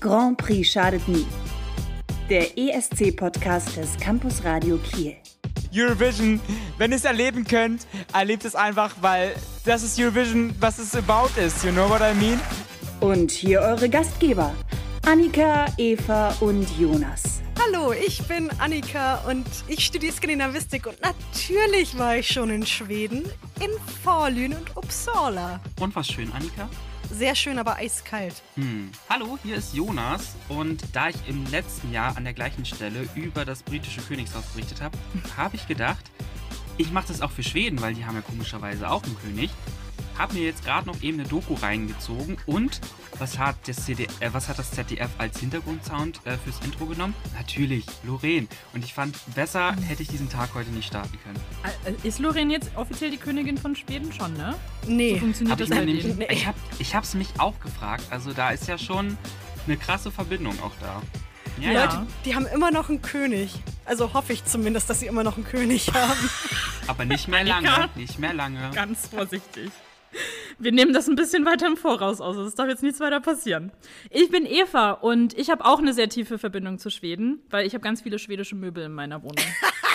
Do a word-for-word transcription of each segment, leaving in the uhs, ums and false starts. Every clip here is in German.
Grand Prix schadet nie. Der E S C-Podcast des Campus Radio Kiel. Eurovision, wenn ihr es erleben könnt, erlebt es einfach, weil das ist Eurovision, was es about is. You know what I mean? Und hier eure Gastgeber, Annika, Eva und Jonas. Hallo, ich bin Annika und ich studiere Skandinavistik und natürlich war ich schon in Schweden, in Falun und Uppsala. Und was schön, Annika? Sehr schön, aber eiskalt. Hm. Hallo, hier ist Jonas und da ich im letzten Jahr an der gleichen Stelle über das britische Königshaus berichtet habe, habe ich gedacht, ich mache das auch für Schweden, weil die haben ja komischerweise auch einen König. Habe mir jetzt gerade noch eben eine Doku reingezogen und was hat das, C D F, äh, was hat das Z D F als Hintergrundsound äh, fürs Intro genommen? Natürlich, Loreen. Und ich fand, besser hätte ich diesen Tag heute nicht starten können. Ist Loreen jetzt offiziell die Königin von Schweden schon, ne? Nee. So funktioniert Hab das ich halt nämlich, nicht. ich habe ich hab's mich auch gefragt. Also da ist ja schon eine krasse Verbindung auch da. Ja, Ja. Leute, die haben immer noch einen König. Also hoffe ich zumindest, dass sie immer noch einen König haben. aber nicht mehr Annika? lange, nicht mehr lange. Ganz vorsichtig. Wir nehmen das ein bisschen weiter im Voraus aus. Es darf jetzt nichts weiter passieren. Ich bin Eva und ich habe auch eine sehr tiefe Verbindung zu Schweden, weil ich habe ganz viele schwedische Möbel in meiner Wohnung.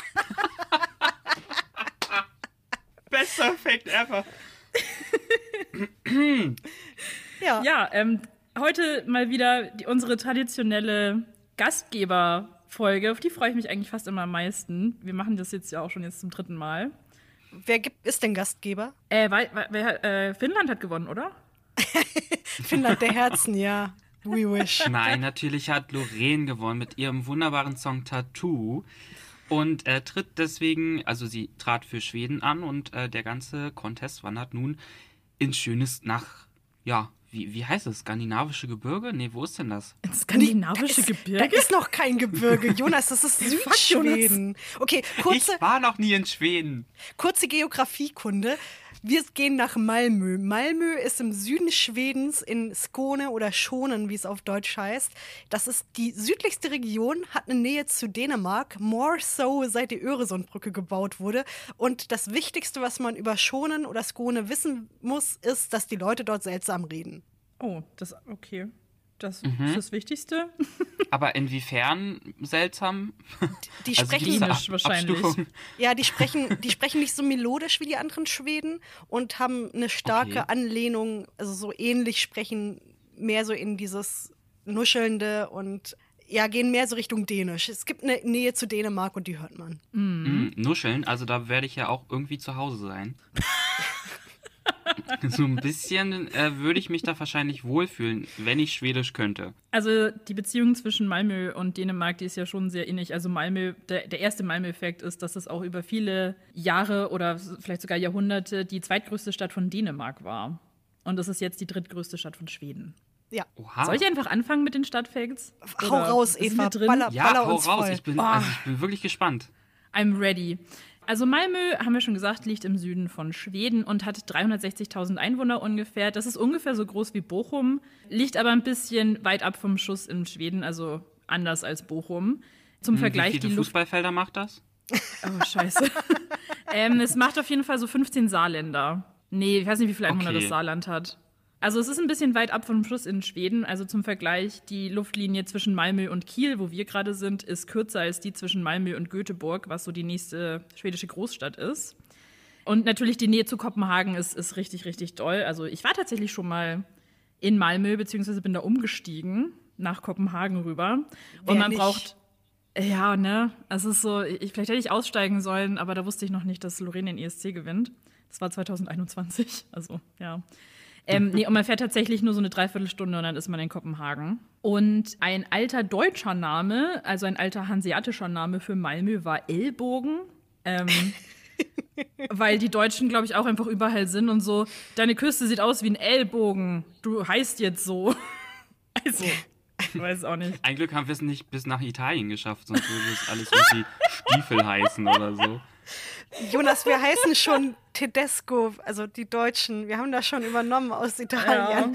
Bester Fact ever. Ja. Ja, ähm, heute mal wieder die, unsere traditionelle Gastgeberfolge. Auf die freue ich mich eigentlich fast immer am meisten. Wir machen das jetzt ja auch schon jetzt zum dritten Mal. Wer gibt, ist denn Gastgeber? Äh, weil, weil, wer, äh, Finnland hat gewonnen, oder? Finnland der Herzen, ja. We wish. Nein, natürlich hat Loreen gewonnen mit ihrem wunderbaren Song Tattoo und äh, tritt deswegen, also sie trat für Schweden an und äh, der ganze Contest wandert nun ins schönes nach, ja, wie, wie heißt es, skandinavische Gebirge? Nee, wo ist denn das? Ins skandinavische Da Gebirge? ist noch kein Gebirge. Jonas, das ist Südschweden. Okay, kurze, Ich war noch nie in Schweden. kurze Geografiekunde. Wir gehen nach Malmö. Malmö ist im Süden Schwedens in Skåne oder Schonen, wie es auf Deutsch heißt. Das ist die südlichste Region, hat eine Nähe zu Dänemark, more so seit die Öresundbrücke gebaut wurde. Und das Wichtigste, was man über Schonen oder Skåne wissen muss, ist, dass die Leute dort seltsam reden. Oh, das, okay. Das Mhm. ist das Wichtigste. Aber inwiefern seltsam? Die Also sprechen, diese Klinisch Ab- wahrscheinlich. Abstufung. ja, die sprechen, die sprechen nicht so melodisch wie die anderen Schweden und haben eine starke Okay. Anlehnung, also so ähnlich sprechen, mehr so in dieses Nuschelnde und ja, gehen mehr so Richtung Dänisch. Es gibt eine Nähe zu Dänemark und die hört man. Mm, Nuscheln, also da werde ich ja auch irgendwie zu Hause sein. So ein bisschen äh, würde ich mich da wahrscheinlich wohlfühlen, wenn ich Schwedisch könnte. Also die Beziehung zwischen Malmö und Dänemark, die ist ja schon sehr innig. Also Malmö, der, der erste Malmö-Effekt ist, dass es auch über viele Jahre oder vielleicht sogar Jahrhunderte die zweitgrößte Stadt von Dänemark war. Und es ist jetzt die drittgrößte Stadt von Schweden. Ja, Oha. Soll ich einfach anfangen mit den Stadtfacts? hau Oder raus, sind Eva. wir drin? Baller, Ja, baller hau uns raus. voll. Ich bin, also ich bin wirklich gespannt. I'm ready. Also Malmö, haben wir schon gesagt, liegt im Süden von Schweden und hat dreihundertsechzigtausend Einwohner ungefähr. Das ist ungefähr so groß wie Bochum, liegt aber ein bisschen weit ab vom Schuss in Schweden, also anders als Bochum. Zum Hm, Vergleich, Wie viele die Luft... Fußballfelder macht das? Oh, scheiße. ähm, es macht auf jeden Fall so fünfzehn Saarländer. Nee, ich weiß nicht, wie viele Einwohner Okay. das Saarland hat. Also es ist ein bisschen weit ab vom Schuss in Schweden. Also zum Vergleich, die Luftlinie zwischen Malmö und Kiel, wo wir gerade sind, ist kürzer als die zwischen Malmö und Göteborg, was so die nächste schwedische Großstadt ist. Und natürlich die Nähe zu Kopenhagen ist, ist richtig, richtig doll. Also ich war tatsächlich schon mal in Malmö, beziehungsweise bin da umgestiegen nach Kopenhagen rüber. Wer Und man nicht? braucht... Ja, ne? Es ist so, ich, vielleicht hätte ich aussteigen sollen, aber da wusste ich noch nicht, dass Loreen den E S C gewinnt. Das war zwanzig einundzwanzig, also ja. Ähm, nee, und man fährt tatsächlich nur so eine Dreiviertelstunde und dann ist man in Kopenhagen. Und ein alter deutscher Name, also ein alter hanseatischer Name für Malmö war Ellbogen. Ähm, weil die Deutschen, glaube ich, auch einfach überall sind und so, deine Küste sieht aus wie ein Ellbogen, du heißt jetzt so. Also, ich weiß auch nicht. Ein Glück haben wir es nicht bis nach Italien geschafft, sonst würde es alles irgendwie Stiefel heißen oder so. Jonas, wir heißen schon Tedesco, also die Deutschen. Wir haben das schon übernommen aus Italien.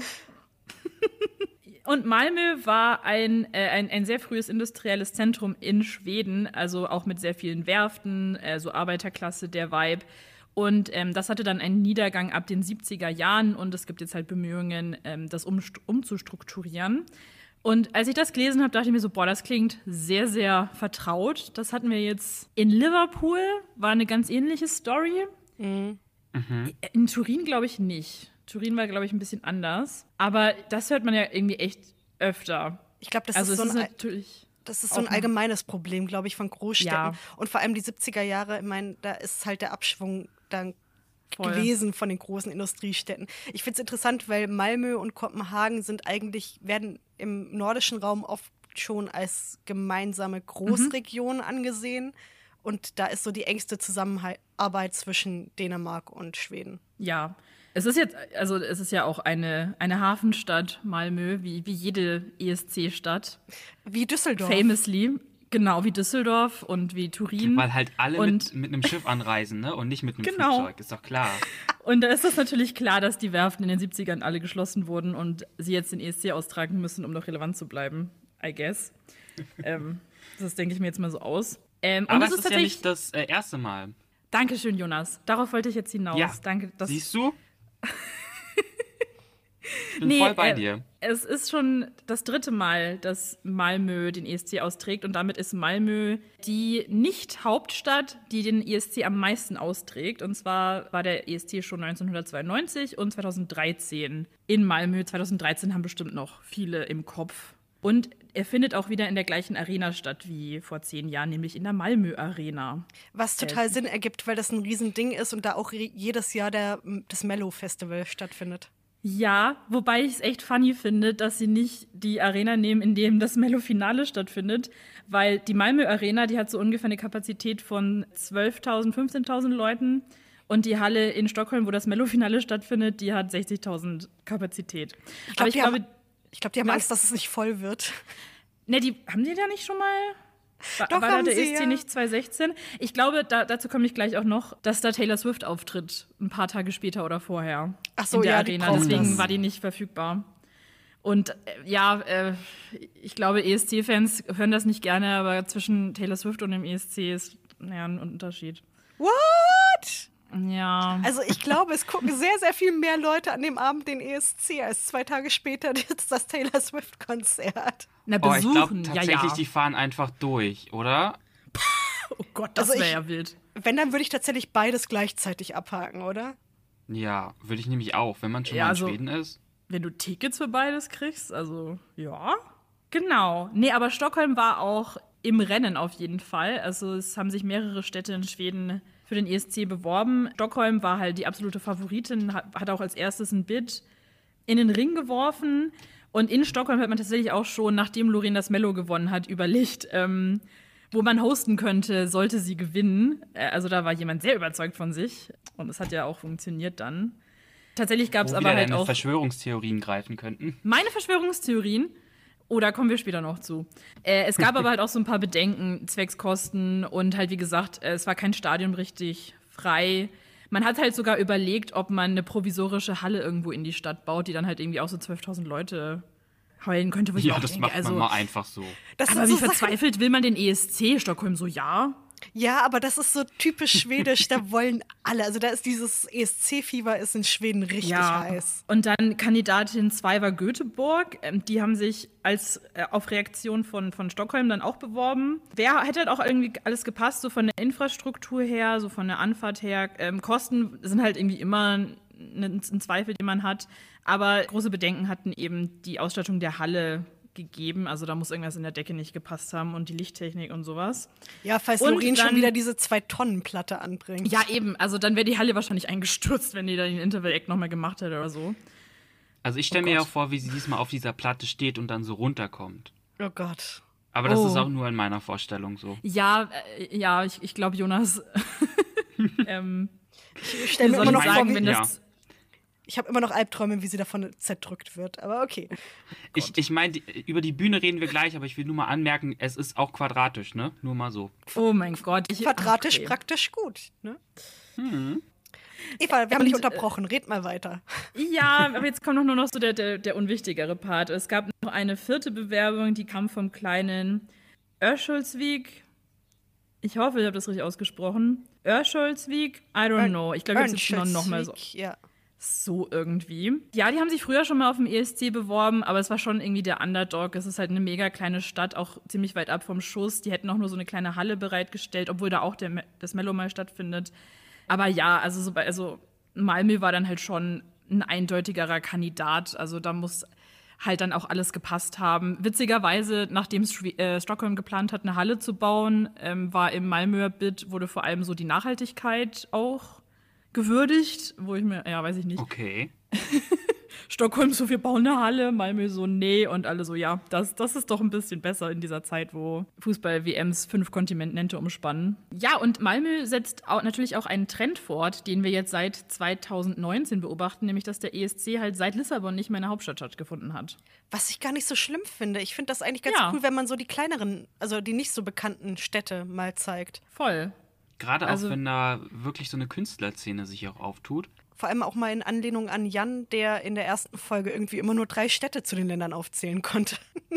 Und Malmö war ein, äh, ein, ein sehr frühes industrielles Zentrum in Schweden, also auch mit sehr vielen Werften, äh, so Arbeiterklasse, der Vibe. Und ähm, das hatte dann einen Niedergang ab den siebziger Jahren und es gibt jetzt halt Bemühungen, ähm, das um, umzustrukturieren. Und als ich das gelesen habe, dachte ich mir so, boah, das klingt sehr, sehr vertraut. Das hatten wir jetzt in Liverpool, war eine ganz ähnliche Story. Mhm. Mhm. In Turin glaube ich nicht. Turin war, glaube ich, ein bisschen anders. Aber das hört man ja irgendwie echt öfter. Ich glaube, das also ist so es ist ein, natürlich das ist so ein auch- allgemeines Problem, glaube ich, von Großstädten. Ja. Und vor allem die siebziger Jahre, ich meine, da ist halt der Abschwung dann Voll. gewesen von den großen Industriestädten. Ich finde es interessant, weil Malmö und Kopenhagen sind eigentlich, werden im nordischen Raum oft schon als gemeinsame Großregion angesehen. Und da ist so die engste Zusammenarbeit zwischen Dänemark und Schweden. Ja, es ist jetzt, also es ist ja auch eine, eine Hafenstadt, Malmö, wie, wie jede E S C-Stadt. Wie Düsseldorf. Famously, genau wie Düsseldorf und wie Turin. Weil halt alle Und- mit, mit einem Schiff anreisen, ne? Und nicht mit einem Genau. Flugzeug, ist doch klar. Und da ist es natürlich klar, dass die Werften in den siebzigern alle geschlossen wurden und sie jetzt den E S C austragen müssen, um noch relevant zu bleiben, I guess. ähm, das denke ich mir jetzt mal so aus. Ähm, Aber und es es ist, ist ja tatsächlich. nicht das äh, erste Mal. Dankeschön, Jonas. Darauf wollte ich jetzt hinaus. Ja. Danke. Dass, Siehst du? Ich bin Nee, voll bei äh, dir. Es ist schon das dritte Mal, dass Malmö den E S C austrägt und damit ist Malmö die Nicht-Hauptstadt, die den E S C am meisten austrägt. Und zwar war der E S C schon neunzehnhundertzweiundneunzig und zweitausenddreizehn in Malmö. zweitausenddreizehn haben bestimmt noch viele im Kopf. Und er findet auch wieder in der gleichen Arena statt wie vor zehn Jahren, nämlich in der Malmö Arena. Was total Sinn ergibt, weil das ein Riesending ist und da auch re- jedes Jahr der, das Mellow-Festival stattfindet. Ja, wobei ich es echt funny finde, dass sie nicht die Arena nehmen, in dem das Mello-Finale stattfindet, weil die Malmö Arena, die hat so ungefähr eine Kapazität von zwölftausend, fünfzehntausend Leuten und die Halle in Stockholm, wo das Mello-Finale stattfindet, die hat sechzigtausend Kapazität. Ich Aber glaube, ich die, glaube, haben- ich glaub, die haben Was? Angst, dass es nicht voll wird. ne, die haben die da nicht schon mal? War, Doch, war da haben der sie, E S C ja. nicht zweitausendsechzehn? Ich glaube, da, dazu komme ich gleich auch noch, dass da Taylor Swift auftritt, ein paar Tage später oder vorher. Ach so, in der ja, die Arena. brauchen Deswegen das. war die nicht verfügbar. Und äh, ja, äh, ich glaube, E S C-Fans hören das nicht gerne, aber zwischen Taylor Swift und dem E S C ist naja, ein Unterschied. What? Ja. Also ich glaube, es gucken sehr, sehr viel mehr Leute an dem Abend den E S C als zwei Tage später das, das Taylor Swift-Konzert. Na, Oh, ich glaube besuchen, ja, tatsächlich, ja. die fahren einfach durch, oder? Oh Gott, das Also wäre ich- ja wild. Wenn, dann würde ich tatsächlich beides gleichzeitig abhaken, oder? Ja, würde ich nämlich auch, wenn man schon Ja, mal in also- Schweden ist. Wenn du Tickets für beides kriegst, also ja. Genau. Nee, aber Stockholm war auch im Rennen auf jeden Fall. Also es haben sich mehrere Städte in Schweden für den E S C beworben. Stockholm war halt die absolute Favoritin, hat, hat auch als erstes ein Bid in den Ring geworfen. Und in Stockholm hat man tatsächlich auch schon, nachdem Loreen das Mello gewonnen hat, überlegt, ähm, wo man hosten könnte, sollte sie gewinnen. Äh, Also da war jemand sehr überzeugt von sich. Und es hat ja auch funktioniert dann. Tatsächlich gab es Wo aber wieder halt deine auch Verschwörungstheorien greifen könnten. meine Verschwörungstheorien. Oh, da kommen wir später noch zu. Äh, es gab aber halt auch so ein paar Bedenken, zwecks Kosten und halt, wie gesagt, äh, es war kein Stadion richtig frei. Man hat halt sogar überlegt, ob man eine provisorische Halle irgendwo in die Stadt baut, die dann halt irgendwie auch so zwölftausend Leute heulen könnte. Wo ich Ja, auch das denke, macht also, man mal einfach so. Das aber sind wie so Sachen- verzweifelt will man den E S C? Stockholm so, ja. Ja, aber das ist so typisch schwedisch, da wollen alle. Also da ist dieses E S C-Fieber ist in Schweden richtig heiß. Und dann Kandidatin zwei war Göteborg. Ähm, die haben sich als äh, auf Reaktion von, von Stockholm dann auch beworben. Wer hätte halt auch irgendwie alles gepasst, so von der Infrastruktur her, so von der Anfahrt her. Ähm, Kosten sind halt irgendwie immer ein, ein Zweifel, den man hat. Aber große Bedenken hatten eben die Ausstattung der Halle gegeben. Also da muss irgendwas in der Decke nicht gepasst haben und die Lichttechnik und sowas. Ja, falls Und Loreen schon dann- wieder diese Zwei-Tonnen-Platte anbringt. Ja, eben. Also dann wäre die Halle wahrscheinlich eingestürzt, wenn die da den Interval-Act nochmal gemacht hätte oder so. Also ich stelle Oh mir ja Gott. vor, wie sie diesmal auf dieser Platte steht und dann so runterkommt. Oh Gott. Aber das Oh. ist auch nur in meiner Vorstellung so. Ja, äh, ja, ich, ich glaube, Jonas. ähm, Ich stelle wie mir soll immer ich noch vor, sagen, wie, wenn Ja. das. ich habe immer noch Albträume, wie sie davon zerdrückt wird. Aber okay. Ich, ich meine, über die Bühne reden wir gleich, aber ich will nur mal anmerken, es ist auch quadratisch, ne? Nur mal so. Oh mein Gott. Ich, Quadratisch okay. praktisch gut. Ne? Eva, wir haben dich unterbrochen. Red mal weiter. Ja, aber jetzt kommt noch nur noch so der, der, der unwichtigere Part. Es gab noch eine vierte Bewerbung, die kam vom kleinen Örscholsvik. Ich hoffe, ich habe das richtig ausgesprochen. Örscholsvik? I don't know. Ich glaube, ich habe es jetzt noch, noch mal so. Ja. so irgendwie. Ja, die haben sich früher schon mal auf dem E S C beworben, aber es war schon irgendwie der Underdog. Es ist halt eine mega kleine Stadt, auch ziemlich weit ab vom Schuss. Die hätten auch nur so eine kleine Halle bereitgestellt, obwohl da auch der, das Mello mal stattfindet. Aber ja, also, so, also Malmö war dann halt schon ein eindeutigerer Kandidat. Also da muss halt dann auch alles gepasst haben. Witzigerweise, nachdem St- äh, Stockholm geplant hat, eine Halle zu bauen, ähm, war im Malmöer Bid, wurde vor allem so die Nachhaltigkeit auch gewürdigt, wo ich mir, ja, weiß ich nicht. Okay. Stockholm so, wir bauen eine Halle, Malmö so, nee. Und alle so, ja, das, das ist doch ein bisschen besser in dieser Zeit, wo Fußball-W Ms fünf Kontinente umspannen. Ja, und Malmö setzt auch, natürlich auch einen Trend fort, den wir jetzt seit zwanzig neunzehn beobachten, nämlich, dass der E S C halt seit Lissabon nicht mehr in der Hauptstadt stattgefunden hat. Was ich gar nicht so schlimm finde. Ich finde das eigentlich ganz Ja. cool, wenn man so die kleineren, also die nicht so bekannten Städte mal zeigt. Voll. Gerade Also- auch, wenn da wirklich so eine Künstlerszene sich auch auftut. Vor allem auch mal in Anlehnung an Jan, der in der ersten Folge irgendwie immer nur drei Städte zu den Ländern aufzählen konnte.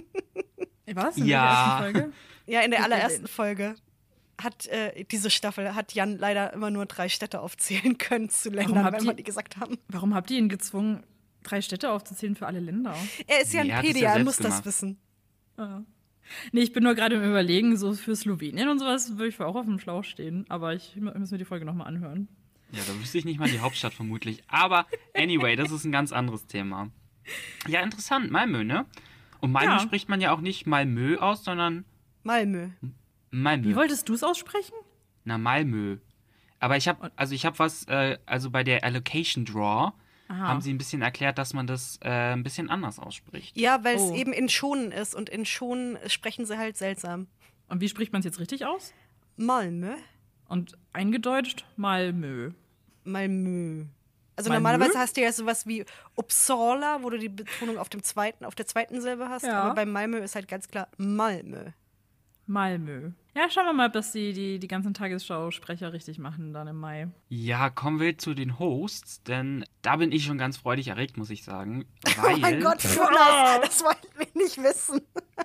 Was? In Ja. der ersten Folge? Ja, in der Gut allerersten gesehen. Folge hat äh, diese Staffel hat Jan leider immer nur drei Städte aufzählen können zu Ländern, habt wenn ihr- wir die gesagt haben. Warum habt ihr ihn gezwungen, drei Städte aufzuzählen für alle Länder? Er ist ja Nee, ein er hat es Pedi, ja er selbst muss das gemacht. wissen. Ja. Nee, ich bin nur gerade im Überlegen, so für Slowenien und sowas würde ich auch auf dem Schlauch stehen. Aber ich muss mir die Folge nochmal anhören. Ja, da wüsste ich nicht mal die Hauptstadt vermutlich. Aber anyway, das ist ein ganz anderes Thema. Ja, interessant, Malmö, ne? Und Malmö Ja. spricht man ja auch nicht Malmö aus, sondern Malmö. Malmö. Wie wolltest du es aussprechen? Na, Malmö. Aber ich habe, also ich habe was, äh, also bei der Allocation Draw Aha. haben sie ein bisschen erklärt, dass man das äh, ein bisschen anders ausspricht. Ja, weil Oh. es eben in Schonen ist und in Schonen sprechen sie halt seltsam. Und wie spricht man es jetzt richtig aus? Malmö. Und eingedeutscht Malmö. Malmö. Also Malmö? normalerweise hast du ja sowas wie Uppsala, wo du die Betonung auf dem zweiten, auf der zweiten Silbe hast, Ja. aber bei Malmö ist halt ganz klar Malmö. Malmö. Ja, schauen wir mal, ob das die, die, die ganzen Tagesschausprecher richtig machen dann im Mai. Ja, kommen wir zu den Hosts, denn da bin ich schon ganz freudig erregt, muss ich sagen. Weil, Oh mein Gott, Jonas, das wollten wir nicht wissen.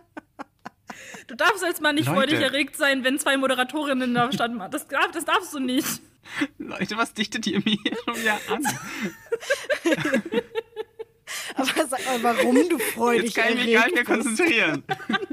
Du darfst als Mann nicht Leute. freudig erregt sein, wenn zwei Moderatorinnen da standen. Das, darf, das darfst du nicht. Leute, was dichtet ihr mir hier schon wieder an? Aber sag mal, warum du freudig Jetzt kann ich mich gar nicht mehr erregt bist. konzentrieren.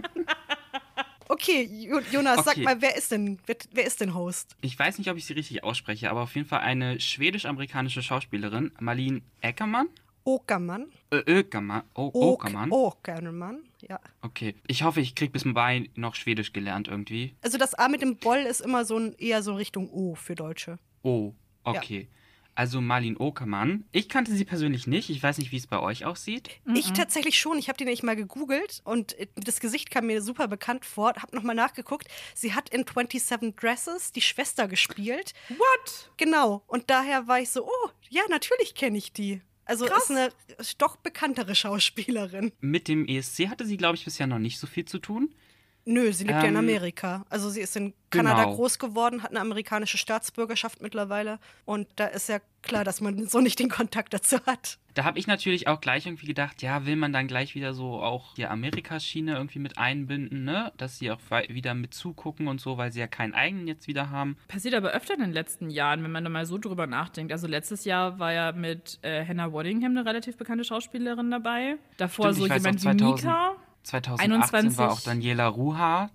Okay, Jo- Jonas, sag Okay. mal, wer ist denn, wer, wer ist denn Host? Ich weiß nicht, ob ich sie richtig ausspreche, aber auf jeden Fall eine schwedisch-amerikanische Schauspielerin, Malin Eckermann. Okermann. Äh, Öckermann. O- Åkerman. Okermann, ja. Okay. Ich hoffe, ich krieg bis bei noch Schwedisch gelernt irgendwie. Also das A mit dem Boll ist immer so ein, eher so Richtung O für Deutsche. Oh, okay. Also Malin Åkerman. Ich kannte sie persönlich nicht. Ich weiß nicht, wie es bei euch aussieht. Ich tatsächlich schon. Ich habe die nämlich mal gegoogelt und äh, das Gesicht kam mir super bekannt vor. Hab nochmal nachgeguckt. Sie hat in twenty-seven Dresses die Schwester gespielt. What? Genau. Und daher war ich so, oh, ja, natürlich kenne ich die. Also Krass. ist eine doch bekanntere Schauspielerin. Mit dem E S C hatte sie, glaube ich, bisher noch nicht so viel zu tun. Nö, sie lebt ja in Ähm, Amerika. Also sie ist in Kanada genau. groß geworden, hat eine amerikanische Staatsbürgerschaft mittlerweile. Und da ist ja klar, dass man so nicht den Kontakt dazu hat. Da habe ich natürlich auch gleich irgendwie gedacht, ja, will man dann gleich wieder so auch die Amerika-Schiene irgendwie mit einbinden, ne? Dass sie auch wei- wieder mit zugucken und so, weil sie ja keinen eigenen jetzt wieder haben. Passiert aber öfter in den letzten Jahren, wenn man da mal so drüber nachdenkt. Also letztes Jahr war ja mit äh, Hannah Waddingham eine relativ bekannte Schauspielerin dabei. Davor Stimmt, so ich weiß jemand auch, wie zweitausend Mika. zweitausendachtzehn einundzwanzig. war auch Daniela Ruha,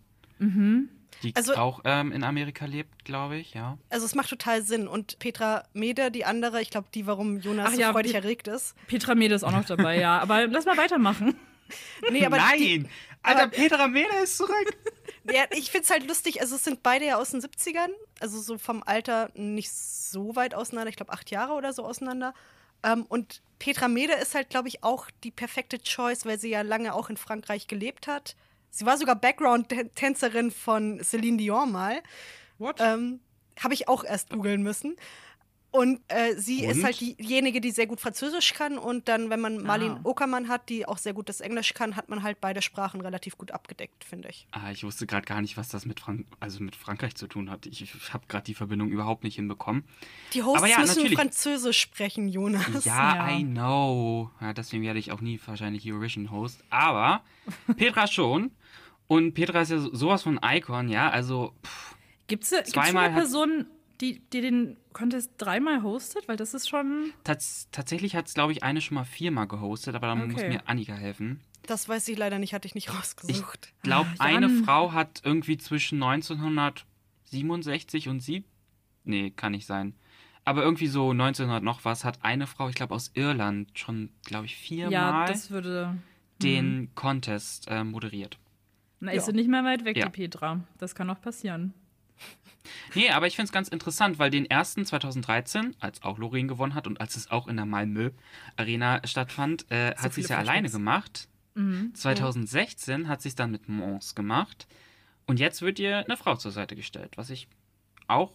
die Also- auch ähm, in Amerika lebt, glaube ich, ja. Also es macht total Sinn. Und Petra Mede, die andere, ich glaube, die, warum Jonas Ach so ja, freudig Pe- erregt ist. Petra Mede ist auch noch dabei, ja. Aber lass mal weitermachen. Nee, aber die, Nein! Alter, aber- Petra Mede ist zurück! ja, ich finde es halt lustig, also es sind beide ja aus den siebzigern, also so vom Alter nicht so weit auseinander, ich glaube acht Jahre oder so auseinander. Ähm, und Petra Mede ist halt, glaube ich, auch die perfekte Choice, weil sie ja lange auch in Frankreich gelebt hat. Sie war sogar Background-Tänzerin von Celine Dion mal. What? Ähm, Habe ich auch erst googeln müssen. Und äh, sie Und? ist halt diejenige, die sehr gut Französisch kann. Und dann, wenn man Malin Ah. Åkerman hat, die auch sehr gut das Englisch kann, hat man halt beide Sprachen relativ gut abgedeckt, finde ich. Ah, ich wusste gerade gar nicht, was das mit, Frank also mit Frankreich zu tun hat. Ich, ich habe gerade die Verbindung überhaupt nicht hinbekommen. Die Hosts Aber ja, müssen natürlich. Französisch sprechen, Jonas. Ja, Ja. I know. Ja, deswegen werde ich auch nie wahrscheinlich Eurovision-Host. Aber Petra schon. Und Petra ist ja so- sowas von ein Icon, ja. Also, pff, Gibt's, gibt's schon Zweimal eine hat- Person, die, die den Contest dreimal hostet? Weil das ist schon... Tats- tatsächlich hat es, glaube ich, eine schon mal viermal gehostet, aber dann Okay. muss mir Annika helfen. Das weiß ich leider nicht, hatte ich nicht Ich rausgesucht. glaube, Ah, eine Jan. Frau hat irgendwie zwischen neunzehnhundertsiebenundsechzig und sieb... Nee, kann nicht sein. Aber irgendwie so neunzehnhundert noch was hat eine Frau, ich glaube aus Irland, schon, glaube ich, Ja, viermal das würde... den Contest äh, moderiert. Na, Ja. ist sie nicht mehr weit weg, Ja. die Petra. Das kann auch passieren. Nee, aber ich finde es ganz interessant, weil den ersten zweitausenddreizehn, als auch Loreen gewonnen hat und als es auch in der Malmö Arena stattfand, äh, hat sie es viele ja alleine Flashbacks. gemacht. Mhm. zweitausendsechzehn hat sie es dann mit Mons gemacht. Und jetzt wird ihr eine Frau zur Seite gestellt, was ich auch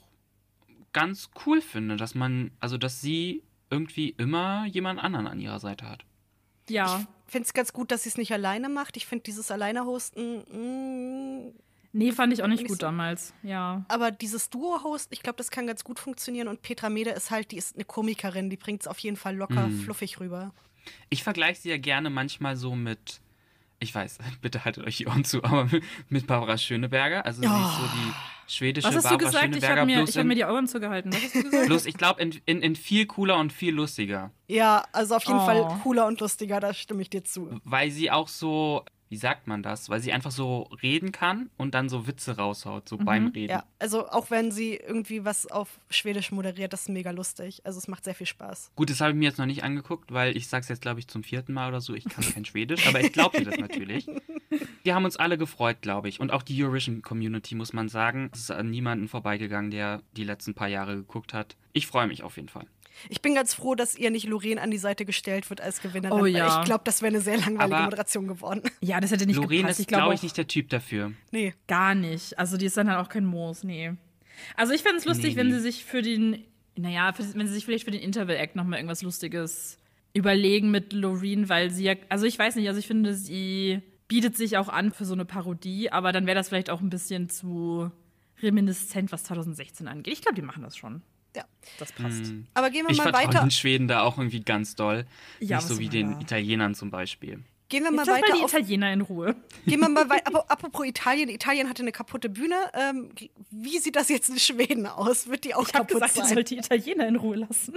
ganz cool finde, dass man, also dass sie irgendwie immer jemand anderen an ihrer Seite hat. Ja. Ich finde es ganz gut, dass sie es nicht alleine macht. Ich finde dieses Alleine-Hosten, mh, Nee, fand ich auch nicht Nicht gut so- damals. Ja. aber dieses Duo-Host, ich glaube, das kann ganz gut funktionieren. Und Petra Mede ist halt, die ist eine Komikerin, die bringt es auf jeden Fall locker, Mhm. fluffig rüber. Ich vergleiche sie ja gerne manchmal so mit, ich weiß, bitte haltet euch die Ohren zu, aber mit, mit Barbara Schöneberger. Also sie ist so die schwedische Was hast du Barbara gesagt? Ich Schöneberger. habe mir, bloß ich hab in- mir die Augen zugehalten. Was hast du gesagt? bloß, ich glaube, in, in, in viel cooler und viel lustiger. Ja, also auf jeden Oh. Fall cooler und lustiger, da stimme ich dir zu. Weil sie auch so, wie sagt man das? Weil sie einfach so reden kann und dann so Witze raushaut, so beim Reden. Ja, also auch wenn sie irgendwie was auf Schwedisch moderiert, das ist mega lustig. Also es macht sehr viel Spaß. Gut, das habe ich mir jetzt noch nicht angeguckt, weil ich sag's jetzt, glaube ich, zum vierten Mal oder so. Ich kann kein Schwedisch, aber ich glaube dir das natürlich. Wir haben uns alle gefreut, glaube ich. Und auch die Eurovision-Community, muss man sagen. Es ist an niemanden vorbeigegangen, der die letzten paar Jahre geguckt hat. Ich freue mich auf jeden Fall. Ich bin ganz froh, dass ihr nicht Loreen an die Seite gestellt wird als Gewinnerin. Oh weil ja. Ich glaube, das wäre eine sehr langweilige Aber- Moderation geworden. Ja, das hätte nicht Loreen gepasst. ist, Ich glaube glaube ich, auch nicht der Typ dafür. Nee. gar nicht. Also die ist dann halt auch kein Moos, nee. Also ich fände es lustig, Nee, wenn nee. sie sich für den, naja, für, wenn sie sich vielleicht für den Interval-Act nochmal irgendwas Lustiges überlegen mit Loreen, weil sie ja, also ich weiß nicht, also ich finde, sie bietet sich auch an für so eine Parodie, aber dann wäre das vielleicht auch ein bisschen zu reminiszent, was zweitausendsechzehn angeht. Ich glaube, die machen das schon. Ja. Das passt. Hm. Aber gehen wir Ich mal vertraue weiter. den Schweden da auch irgendwie ganz doll. Ja, nicht so was wie soll den da? Italienern zum Beispiel. Gehen wir mal Jetzt lass mal weiter die auf. Italiener in Ruhe. Gehen wir mal weiter. Aber apropos Italien. Italien hatte eine kaputte Bühne. Ähm, wie sieht das jetzt in Schweden aus? Wird die auch Ich habe kaputt gesagt, ihr sein? sollt die Italiener in Ruhe lassen.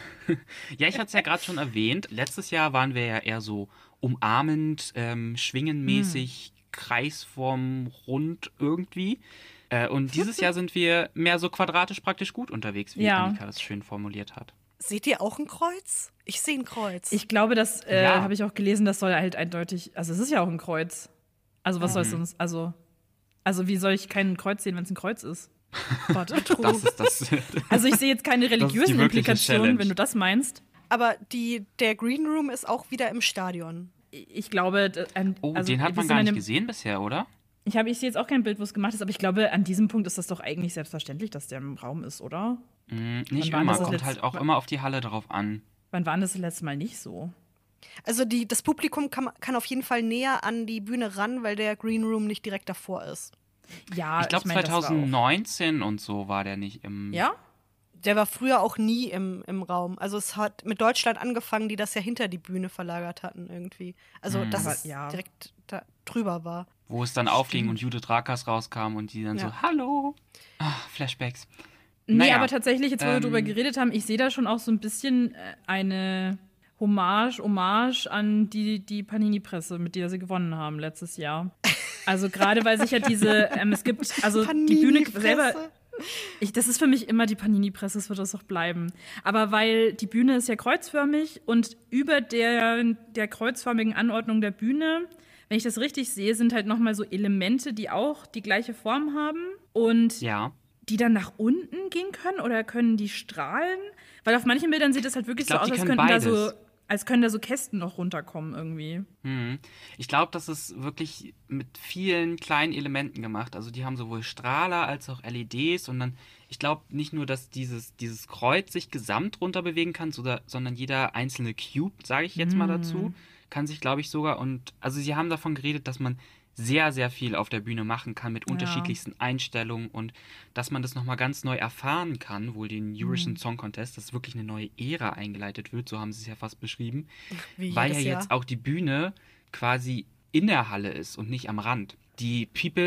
Ja, ich hatte es ja gerade schon erwähnt. Letztes Jahr waren wir ja eher so umarmend, ähm, schwingenmäßig, Kreisform, rund irgendwie. Äh, und dieses Jahr sind wir mehr so quadratisch praktisch gut unterwegs, wie Ja. Annika das schön formuliert hat. Seht ihr auch ein Kreuz? Ich sehe ein Kreuz. Ich glaube, das äh, Ja. habe ich auch gelesen, das soll halt eindeutig, also es ist ja auch ein Kreuz. Also was soll es sonst, also, also wie soll ich kein Kreuz sehen, wenn es ein Kreuz ist? Warte. Das ist das. Also ich sehe jetzt keine ist die religiösen wirkliche Implikationen, Challenge. wenn du das meinst. Aber die, der Green Room ist auch wieder im Stadion. Ich glaube, d- an, Oh, also den hat wir man sind gar an nicht dem- gesehen bisher, oder? Ich habe ich sehe jetzt auch kein Bild, wo es gemacht ist, aber ich glaube, an diesem Punkt ist das doch eigentlich selbstverständlich, dass der im Raum ist, oder? Mm, nicht Wann war immer, das das kommt letzte- halt auch immer auf die Halle drauf an. Wann war das, das letzte Mal nicht so? Also die, das Publikum kann, kann auf jeden Fall näher an die Bühne ran, weil der Green Room nicht direkt davor ist. Ja, ich glaube mein, das war auch- zweitausendneunzehn und so war der nicht im. Ja? Der war früher auch nie im, im Raum. Also es hat mit Deutschland angefangen, die das ja hinter die Bühne verlagert hatten irgendwie. Also dass Aber es ja. direkt da drüber war. Wo es dann aufging und Judith Rakers rauskam und die dann Ja. so, hallo. Ach, Flashbacks. Nee, Naja, aber tatsächlich, jetzt wo wir ähm, drüber geredet haben, ich sehe da schon auch so ein bisschen äh, eine Hommage, Hommage an die, die Panini-Presse, mit der sie gewonnen haben letztes Jahr. Also gerade weil sich ja diese, ähm, es gibt, also die Bühne selber, ich, das ist für mich immer die Panini-Presse, das wird das auch bleiben. Aber weil die Bühne ist ja kreuzförmig und über der, der kreuzförmigen Anordnung der Bühne, wenn ich das richtig sehe, sind halt nochmal so Elemente, die auch die gleiche Form haben und Ja. die dann nach unten gehen können oder können die strahlen? Weil auf manchen Bildern sieht es halt wirklich Ich glaub, so aus, die als können könnten da so, beides. als können da so Kästen noch runterkommen irgendwie. Mhm. Ich glaube, das ist wirklich mit vielen kleinen Elementen gemacht. Also die haben sowohl Strahler als auch L E Ds und dann, ich glaube nicht nur, dass dieses, dieses Kreuz sich gesamt runter bewegen kann, soda- sondern jeder einzelne Cube, sage ich jetzt mal dazu, kann sich, glaube ich, sogar und, also sie haben davon geredet, dass man sehr, sehr viel auf der Bühne machen kann mit Ja. unterschiedlichsten Einstellungen und dass man das nochmal ganz neu erfahren kann, wohl den Eurovision Song Contest, dass wirklich eine neue Ära eingeleitet wird, so haben sie es ja fast beschrieben, Wie weil ja jedes Jahr. jetzt auch die Bühne quasi in der Halle ist und nicht am Rand. Die People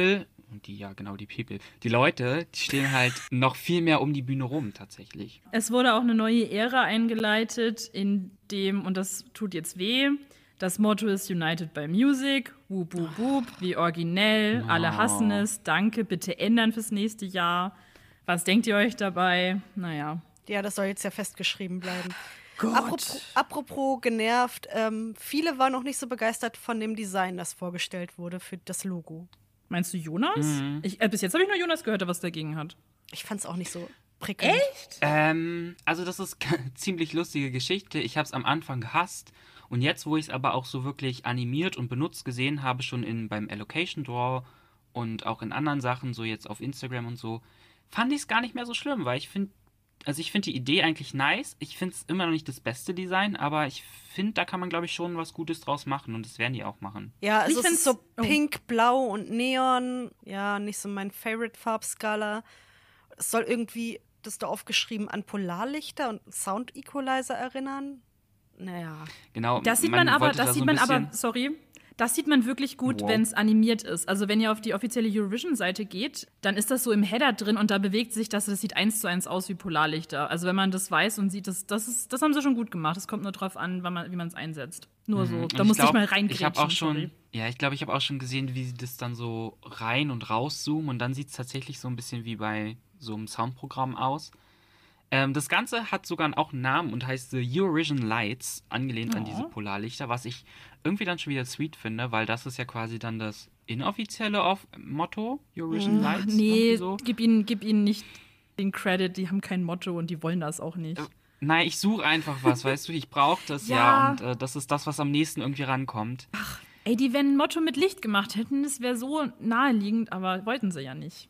Und die, ja genau, die People. Die Leute, die stehen halt noch viel mehr um die Bühne rum, tatsächlich. Es wurde auch eine neue Ära eingeleitet, in dem, und das tut jetzt weh, das Motto ist United by Music, wup, wup, wup, wie originell, alle hassen es, danke, bitte ändern fürs nächste Jahr. Was denkt ihr euch dabei? Naja. Ja, das soll jetzt ja festgeschrieben bleiben. Gott. Apropos, apropos genervt, ähm, viele waren noch nicht so begeistert von dem Design, das vorgestellt wurde für das Logo. Meinst du Jonas? Mhm. Ich, äh, bis jetzt habe ich nur Jonas gehört, der was dagegen hat. Ich fand es auch nicht so prickelnd. Echt? Ähm, also das ist eine ziemlich lustige Geschichte. Ich habe es am Anfang gehasst. Und jetzt, wo ich es aber auch so wirklich animiert und benutzt gesehen habe, schon in, beim Allocation Draw und auch in anderen Sachen, so jetzt auf Instagram und so, fand ich es gar nicht mehr so schlimm, weil ich finde, also ich finde die Idee eigentlich nice. Ich finde es immer noch nicht das beste Design, aber ich finde, da kann man, glaube ich, schon was Gutes draus machen und das werden die auch machen. Ja, also Ich es ist find's- so oh. pink, blau und neon. Ja, nicht so mein Favorite-Farbskala. Es soll irgendwie, das ist da aufgeschrieben, an Polarlichter und Sound-Equalizer erinnern. Naja. Genau. Das sieht man, aber, wollte das da sieht so ein man aber, bisschen- sorry, das sieht man wirklich gut, Wow. wenn es animiert ist. Also wenn ihr auf die offizielle Eurovision-Seite geht, dann ist das so im Header drin und da bewegt sich das, das sieht eins zu eins aus wie Polarlichter. Also wenn man das weiß und sieht, das, das, ist, das haben sie schon gut gemacht. Es kommt nur drauf an, wann man, wie man es einsetzt. Nur so, Mhm. Und da musste ich glaub, mal Ich reingrätschen. habe auch schon, sorry. ja, ich glaube, ich habe auch schon gesehen, wie sie das dann so rein und rauszoomen und dann sieht es tatsächlich so ein bisschen wie bei so einem Soundprogramm aus. Ähm, das Ganze hat sogar auch einen Namen und heißt The Eurovision Lights, angelehnt an Oh. diese Polarlichter, was ich irgendwie dann schon wieder sweet finde, weil das ist ja quasi dann das inoffizielle Auf Motto, Eurovision Ach, Lights. nee, irgendwie so. gib ihnen, gib ihnen nicht den Credit, die haben kein Motto und die wollen das auch nicht. Nein, ich suche einfach was, weißt du, ich brauche das ja, Ja. und äh, das ist das, was am nächsten irgendwie rankommt. Ey, die, wenn ein Motto mit Licht gemacht hätten, das wäre so naheliegend, aber wollten sie ja nicht.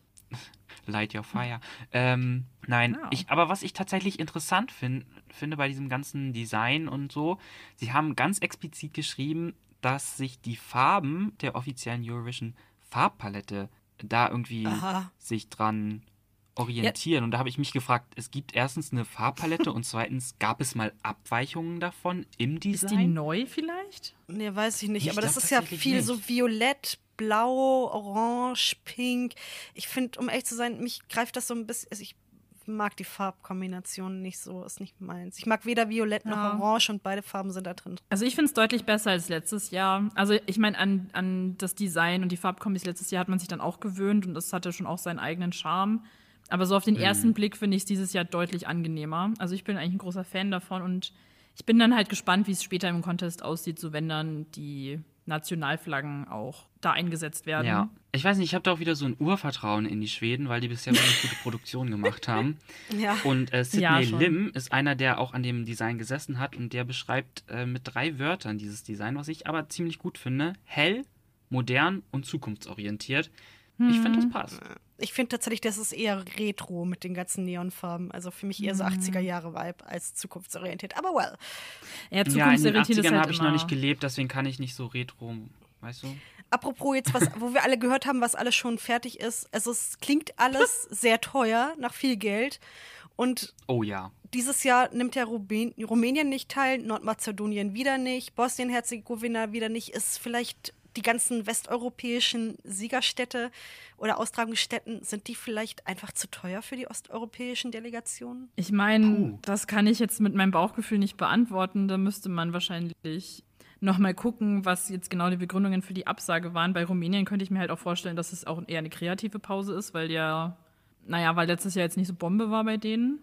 Light Your Fire. Ähm, nein, Wow. ich, aber was ich tatsächlich interessant fin finde bei diesem ganzen Design und so, sie haben ganz explizit geschrieben, dass sich die Farben der offiziellen Eurovision Farbpalette da irgendwie Aha. sich dran orientieren. Und da habe ich mich gefragt, es gibt erstens eine Farbpalette und zweitens, gab es mal Abweichungen davon im Ist die Design? neu vielleicht? Nee, weiß ich nicht. Ich Aber das glaub ist ja tatsächlich viel nicht. so violett, blau, orange, pink. Ich finde, um ehrlich zu sein, mich greift das so ein bisschen. Also ich mag die Farbkombination nicht so, ist nicht meins. Ich mag weder violett noch Ja. orange und beide Farben sind da drin. Also ich finde es deutlich besser als letztes Jahr. Also ich meine, an, an das Design und die Farbkombis letztes Jahr hat man sich dann auch gewöhnt und das hatte schon auch seinen eigenen Charme. Aber so auf den ersten Blick finde ich es dieses Jahr deutlich angenehmer. Also ich bin eigentlich ein großer Fan davon und ich bin dann halt gespannt, wie es später im Contest aussieht, so wenn dann die Nationalflaggen auch da eingesetzt werden. Ja, ich weiß nicht, ich habe da auch wieder so ein Urvertrauen in die Schweden, weil die bisher wirklich gute Produktionen gemacht haben. Ja. Und äh, Sidney Ja, schon. Lim ist einer, der auch an dem Design gesessen hat und der beschreibt äh, mit drei Wörtern dieses Design, was ich aber ziemlich gut finde. Hell, modern und zukunftsorientiert. Ich finde, das passt. Ich finde tatsächlich, das ist eher retro mit den ganzen Neonfarben. Also für mich eher so achtziger-Jahre-Vibe als zukunftsorientiert. Aber well. Ja, Ja, in den zukunftsorientiert ist achtzigern halt habe ich noch immer- nicht gelebt, deswegen kann ich nicht so retro, weißt du? Apropos jetzt was, wo wir alle gehört haben, was alles schon fertig ist. Also es klingt alles sehr teuer, nach viel Geld. Und Oh ja. dieses Jahr nimmt ja Rumän Rumänien nicht teil, Nordmazedonien wieder nicht, Bosnien-Herzegowina wieder nicht. Ist vielleicht die ganzen westeuropäischen Siegerstädte oder Austragungsstätten, sind die vielleicht einfach zu teuer für die osteuropäischen Delegationen? Ich meine, Puh. das kann ich jetzt mit meinem Bauchgefühl nicht beantworten. Da müsste man wahrscheinlich noch mal gucken, was jetzt genau die Begründungen für die Absage waren. Bei Rumänien könnte ich mir halt auch vorstellen, dass es auch eher eine kreative Pause ist, weil ja, naja, weil letztes Jahr jetzt nicht so Bombe war bei denen.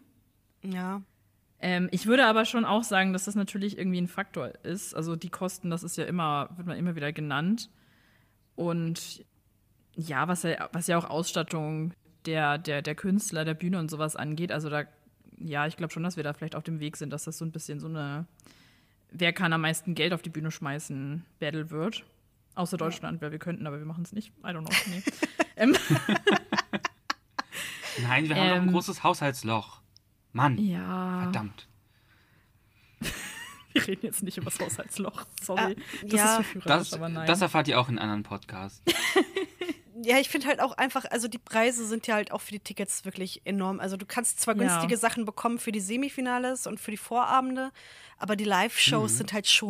Ja. Ähm, ich würde aber schon auch sagen, dass das natürlich irgendwie ein Faktor ist. Also die Kosten, das ist ja immer, wird man immer wieder genannt. Und ja, was ja, was ja auch Ausstattung der, der, der Künstler, der Bühne und sowas angeht, also da, ja, ich glaube schon, dass wir da vielleicht auf dem Weg sind, dass das so ein bisschen so eine, wer kann am meisten Geld auf die Bühne schmeißen, Battle wird. Außer Deutschland, weil wir könnten, aber wir machen es nicht. I don't know. Nee. ähm, Nein, wir haben doch ein Ähm. großes Haushaltsloch. Mann, ja. verdammt. Wir reden jetzt nicht über das Haushaltsloch. Sorry. Ah, das ja. ist verführerisch, Das, aber nein. das erfahrt ihr auch in anderen Podcasts. Ja, ich finde halt auch einfach, also die Preise sind ja halt auch für die Tickets wirklich enorm. Also du kannst zwar Ja. günstige Sachen bekommen für die Semifinales und für die Vorabende, aber die Live-Shows Mhm. sind halt schon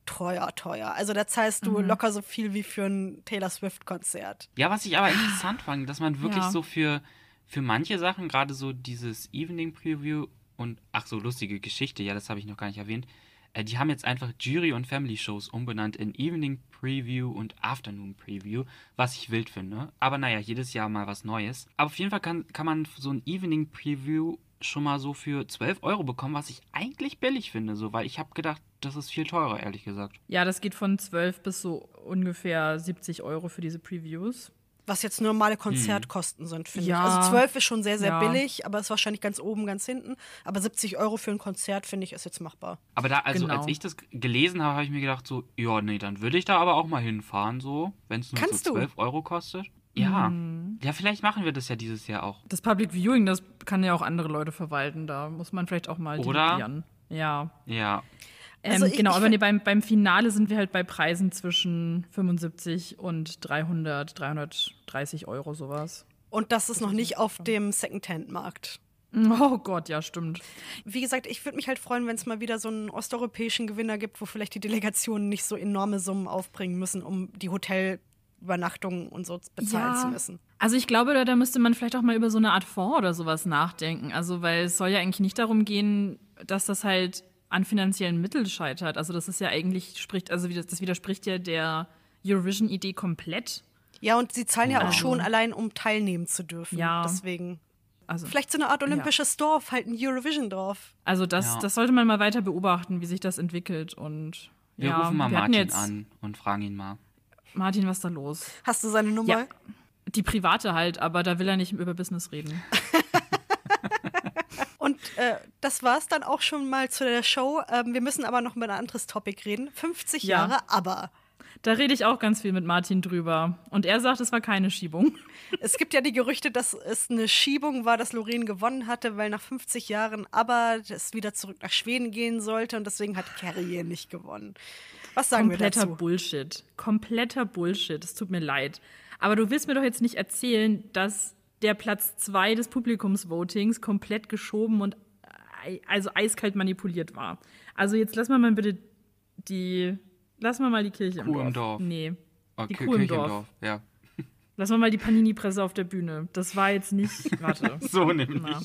teuer, teuer. Also da zahlst du Mhm. locker so viel wie für ein Taylor Swift-Konzert. Ja, was ich aber interessant fand, dass man wirklich Ja. so für, für manche Sachen, gerade so dieses Evening Preview und, ach so, lustige Geschichte, ja, das habe ich noch gar nicht erwähnt, äh, die haben jetzt einfach Jury- und Family-Shows umbenannt in Evening Preview und Afternoon Preview, was ich wild finde. Aber naja, jedes Jahr mal was Neues. Aber auf jeden Fall kann, kann man so ein Evening Preview schon mal so für zwölf Euro bekommen, was ich eigentlich billig finde, so, weil ich habe gedacht, das ist viel teurer, ehrlich gesagt. Ja, das geht von zwölf bis so ungefähr siebzig Euro für diese Previews. Was jetzt normale Konzertkosten sind, finde Ja. ich. Also zwölf ist schon sehr, sehr Ja. billig, aber ist wahrscheinlich ganz oben, ganz hinten. Aber siebzig Euro für ein Konzert, finde ich, ist jetzt machbar. Aber da, also Genau. als ich das g- gelesen habe, habe ich mir gedacht so, ja, nee, dann würde ich da aber auch mal hinfahren, so, wenn es nur Kannst so du? zwölf Euro kostet. Ja. Ja, vielleicht machen wir das ja dieses Jahr auch. Das Public Viewing, das kann ja auch andere Leute verwalten. Da muss man vielleicht auch mal Oder? delegieren. Ja. Ja. Ähm, Also ich- genau, ich aber find- nee, beim, beim Finale sind wir halt bei Preisen zwischen fünfundsiebzig und dreihundert, dreihundertdreißig Euro, sowas. Und das ist noch nicht auf dem Secondhand-Markt. Oh Gott, ja, stimmt. Wie gesagt, ich würde mich halt freuen, wenn es mal wieder so einen osteuropäischen Gewinner gibt, wo vielleicht die Delegationen nicht so enorme Summen aufbringen müssen, um die Hotelübernachtungen und so bezahlen Ja. zu müssen. Also ich glaube, da, da müsste man vielleicht auch mal über so eine Art Fonds oder sowas nachdenken. Also weil es soll ja eigentlich nicht darum gehen, dass das halt an finanziellen Mitteln scheitert. Also das ist ja eigentlich, spricht, also wie das, das widerspricht ja der Eurovision-Idee komplett. Ja, und sie zahlen ja auch Also- schon allein, um teilnehmen zu dürfen. Ja. Deswegen. Also, Vielleicht so eine Art olympisches Dorf, halt ein Eurovision drauf. also das, Ja. das sollte man mal weiter beobachten, wie sich das entwickelt. Und Wir ja, rufen mal wir hatten Martin jetzt, an und fragen ihn mal. Martin, was ist da los? Hast du seine Nummer? Ja, die private halt, aber da will er nicht über Business reden. Und äh, das war's dann auch schon mal zu der Show. Ähm, wir müssen aber noch über ein anderes Topic reden. fünfzig Ja. Jahre, aber. Da rede ich auch ganz viel mit Martin drüber. Und er sagt, es war keine Schiebung. Es gibt ja die Gerüchte, dass es eine Schiebung war, dass Loreen gewonnen hatte, weil nach fünfzig Jahren aber es wieder zurück nach Schweden gehen sollte und deswegen hat Carrie nicht gewonnen. Was sagen wir Kompletter dazu? Bullshit. Kompletter Bullshit. Es tut mir leid. Aber du willst mir doch jetzt nicht erzählen, dass der Platz zwei des Publikumsvotings komplett geschoben und ei- also eiskalt manipuliert war. Also jetzt lass mal mal bitte die. Lass mal mal die Kirche im Kuh Dorf. im Dorf. Nee. Oh, Die Kir- Kuh im Kirche Dorf. Ja. Lass mal mal die Panini-Presse auf der Bühne. Das war jetzt nicht. Warte. So nämlich, Na.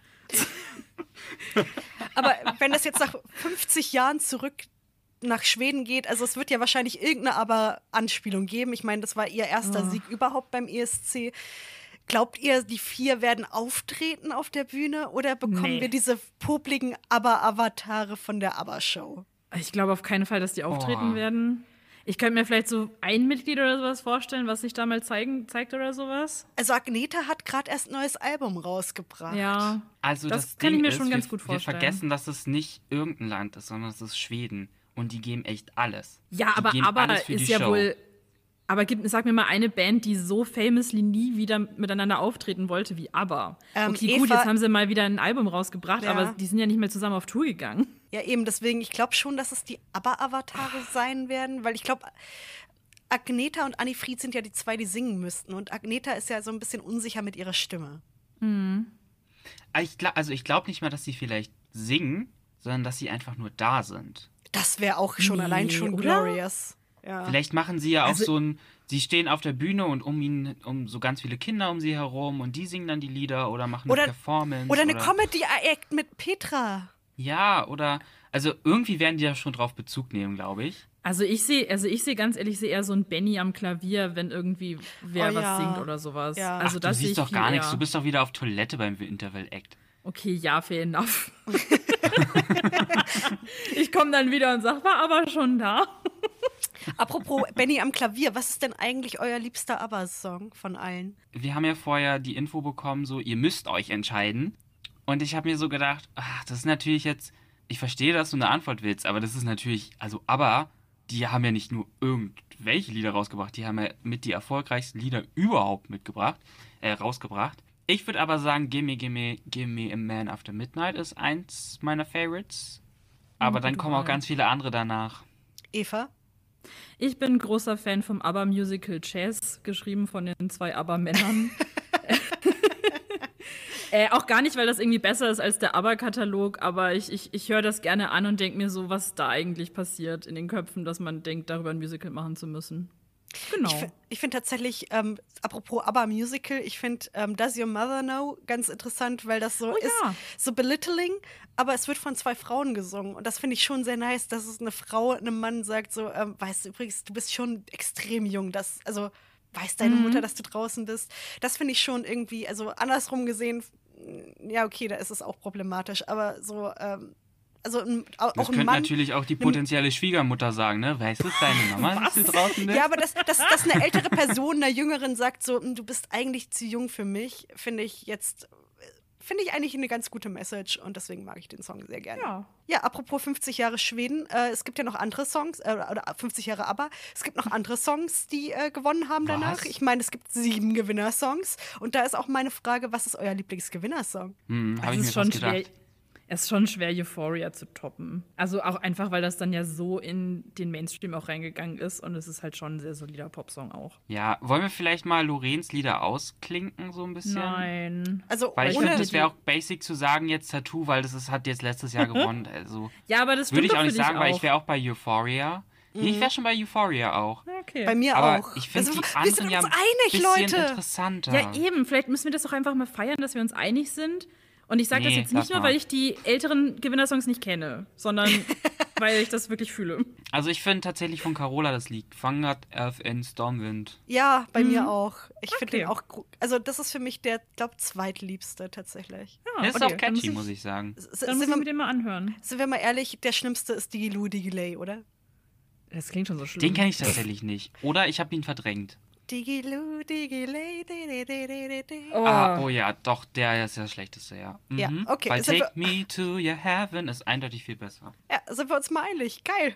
ja. Aber wenn das jetzt nach fünfzig Jahren zurück nach Schweden geht, also es wird ja wahrscheinlich irgendeine aber Anspielung geben. Ich meine, das war ihr erster Oh. Sieg überhaupt beim E S C. Glaubt ihr, die vier werden auftreten auf der Bühne oder bekommen Nee. wir diese popligen Aber-Avatare von der Aber-Show? Ich glaube auf keinen Fall, dass die auftreten Oh. werden. Ich könnte mir vielleicht so ein Mitglied oder sowas vorstellen, was sich da mal zeigen, zeigt oder sowas. Also Agneta hat gerade erst ein neues Album rausgebracht. Ja. Also Das das, kann ich Ding mir ist, schon ganz wir, gut vorstellen. Wir vergessen, dass es nicht irgendein Land ist, sondern es ist Schweden. Und die geben echt alles. Ja, die aber geben aber alles für ist die ja Show. wohl. Aber gib, sag mir mal eine Band, die so famously nie wieder miteinander auftreten wollte wie ABBA. Ähm, okay, gut, Eva- jetzt haben sie mal wieder ein Album rausgebracht, Ja. aber die sind ja nicht mehr zusammen auf Tour gegangen. Ja, eben, deswegen, ich glaube schon, dass es die Aber-Avatare sein werden, weil ich glaube, Agneta und Anni Fried sind ja die zwei, die singen müssten. Und Agneta ist ja so ein bisschen unsicher mit ihrer Stimme. Ich glaub, also ich glaube nicht mal, dass sie vielleicht singen, sondern dass sie einfach nur da sind. Das wäre auch schon Nee, allein schon oder? glorious. Ja. Vielleicht machen sie ja auch Also- so ein, sie stehen auf der Bühne und um ihn, um so ganz viele Kinder um sie herum und die singen dann die Lieder oder machen Oder- eine Performance. Oder eine Comedy-Act mit Petra. Ja, oder, also irgendwie werden die ja schon drauf Bezug nehmen, glaube ich. Also ich sehe, also ich sehe ganz ehrlich, ich sehe eher so ein Benny am Klavier, wenn irgendwie wer Oh was ja. singt oder sowas. Ja. Also Ach, das du sehe siehst ich doch viel gar nichts, eher. du bist doch wieder auf Toilette beim Interval-Act. Okay, ja, fair enough. Ich komme dann wieder und sag, war aber schon da. Apropos Benny am Klavier, was ist denn eigentlich euer liebster Aber-Song von allen? Wir haben ja vorher die Info bekommen, so, ihr müsst euch entscheiden. Und ich habe mir so gedacht, ach, das ist natürlich jetzt, ich verstehe, dass du eine Antwort willst, aber das ist natürlich, also, aber die haben ja nicht nur irgendwelche Lieder rausgebracht, die haben ja mit die erfolgreichsten Lieder überhaupt mitgebracht, äh, rausgebracht. Ich würde aber sagen, Gimme, Gimme, Gimme a Man After Midnight ist eins meiner Favorites. Aber dann gute kommen auch Wahl. ganz viele andere danach. Eva? Ich bin großer Fan vom ABBA-Musical Chess, geschrieben von den zwei ABBA-Männern. Äh, auch gar nicht, weil das irgendwie besser ist als der ABBA-Katalog, aber ich, ich, ich höre das gerne an und denke mir so, was da eigentlich passiert in den Köpfen, dass man denkt, darüber ein Musical machen zu müssen. Genau. Ich, ich finde tatsächlich, ähm, apropos ABBA-Musical, ich finde ähm, Does Your Mother Know ganz interessant, weil das so Oh, ist, ja. so belittling, aber es wird von zwei Frauen gesungen. Und das finde ich schon sehr nice, dass es eine Frau einem Mann sagt, so, ähm, weißt du übrigens, du bist schon extrem jung, das, also weiß deine Mhm. Mutter, dass du draußen bist. Das finde ich schon irgendwie, also andersrum gesehen, ja okay, da ist es auch problematisch, aber so, ähm, also ein, auch Das ein könnte Mann. natürlich auch die potenzielle Schwiegermutter sagen, ne? Weißt du, deine Mama, dass du draußen bist? Ja, aber dass, dass, dass eine ältere Person einer Jüngeren sagt, so, du bist eigentlich zu jung für mich, finde ich jetzt, finde ich eigentlich eine ganz gute Message und deswegen mag ich den Song sehr gerne. Ja. Ja, apropos fünfzig Jahre Schweden, äh, es gibt ja noch andere Songs, äh, oder fünfzig Jahre ABBA, es gibt noch andere Songs, die äh, gewonnen haben danach. Was? Ich meine, es gibt sieben Gewinnersongs und da ist auch meine Frage, was ist euer Lieblingsgewinnersong? Hm, hab Es ich mir ist schon fast schwer. gedacht. Es ist schon schwer, Euphoria zu toppen. Also auch einfach, weil das dann ja so in den Mainstream auch reingegangen ist und es ist halt schon ein sehr solider Popsong auch. Ja, wollen wir vielleicht mal Lorenz Lieder ausklinken, so ein bisschen? Nein. Also Weil ich ohne, finde, das wäre auch basic zu sagen, jetzt Tattoo, weil das ist, hat jetzt letztes Jahr gewonnen. Also Ja, aber das würde stimmt ich auch doch nicht für dich sagen, auch. weil ich wäre auch bei Euphoria. Nee, ich wäre schon bei Euphoria auch. Ja, okay. bei mir Aber auch. ich finde Also, die wir anderen sind ja uns ein einig, bisschen Leute. interessanter. Ja, eben. Vielleicht müssen wir das doch einfach mal feiern, dass wir uns einig sind. Und ich sage das Nee, jetzt nicht lass nur, mal. weil ich die älteren Gewinnersongs nicht kenne, sondern weil ich das wirklich fühle. Also ich finde tatsächlich von Carola das Lied Fangert Earth in Stormwind. Ja, bei Mhm. mir auch. Ich finde Okay. den auch, gro- also das ist für mich der, glaube zweitliebste tatsächlich. Ja, Der ist okay, auch dann muss catchy, ich- muss ich sagen. S- Dann muss Sind ich mir wir, den mal anhören. sind wir mal ehrlich, der schlimmste ist Digiloo Digiley, oder? Das klingt schon so schlimm. Den kenne ich tatsächlich nicht. Oder ich habe ihn verdrängt. Digiloo Digiley. di- di- di- di- di- di. Oh. Ah, oh ja, doch, der ist der schlechteste, ja. Mhm. Ja, okay, Weil sind Take Me to Your Heaven ist eindeutig viel besser. Ja, sind wir uns mal einig. Geil.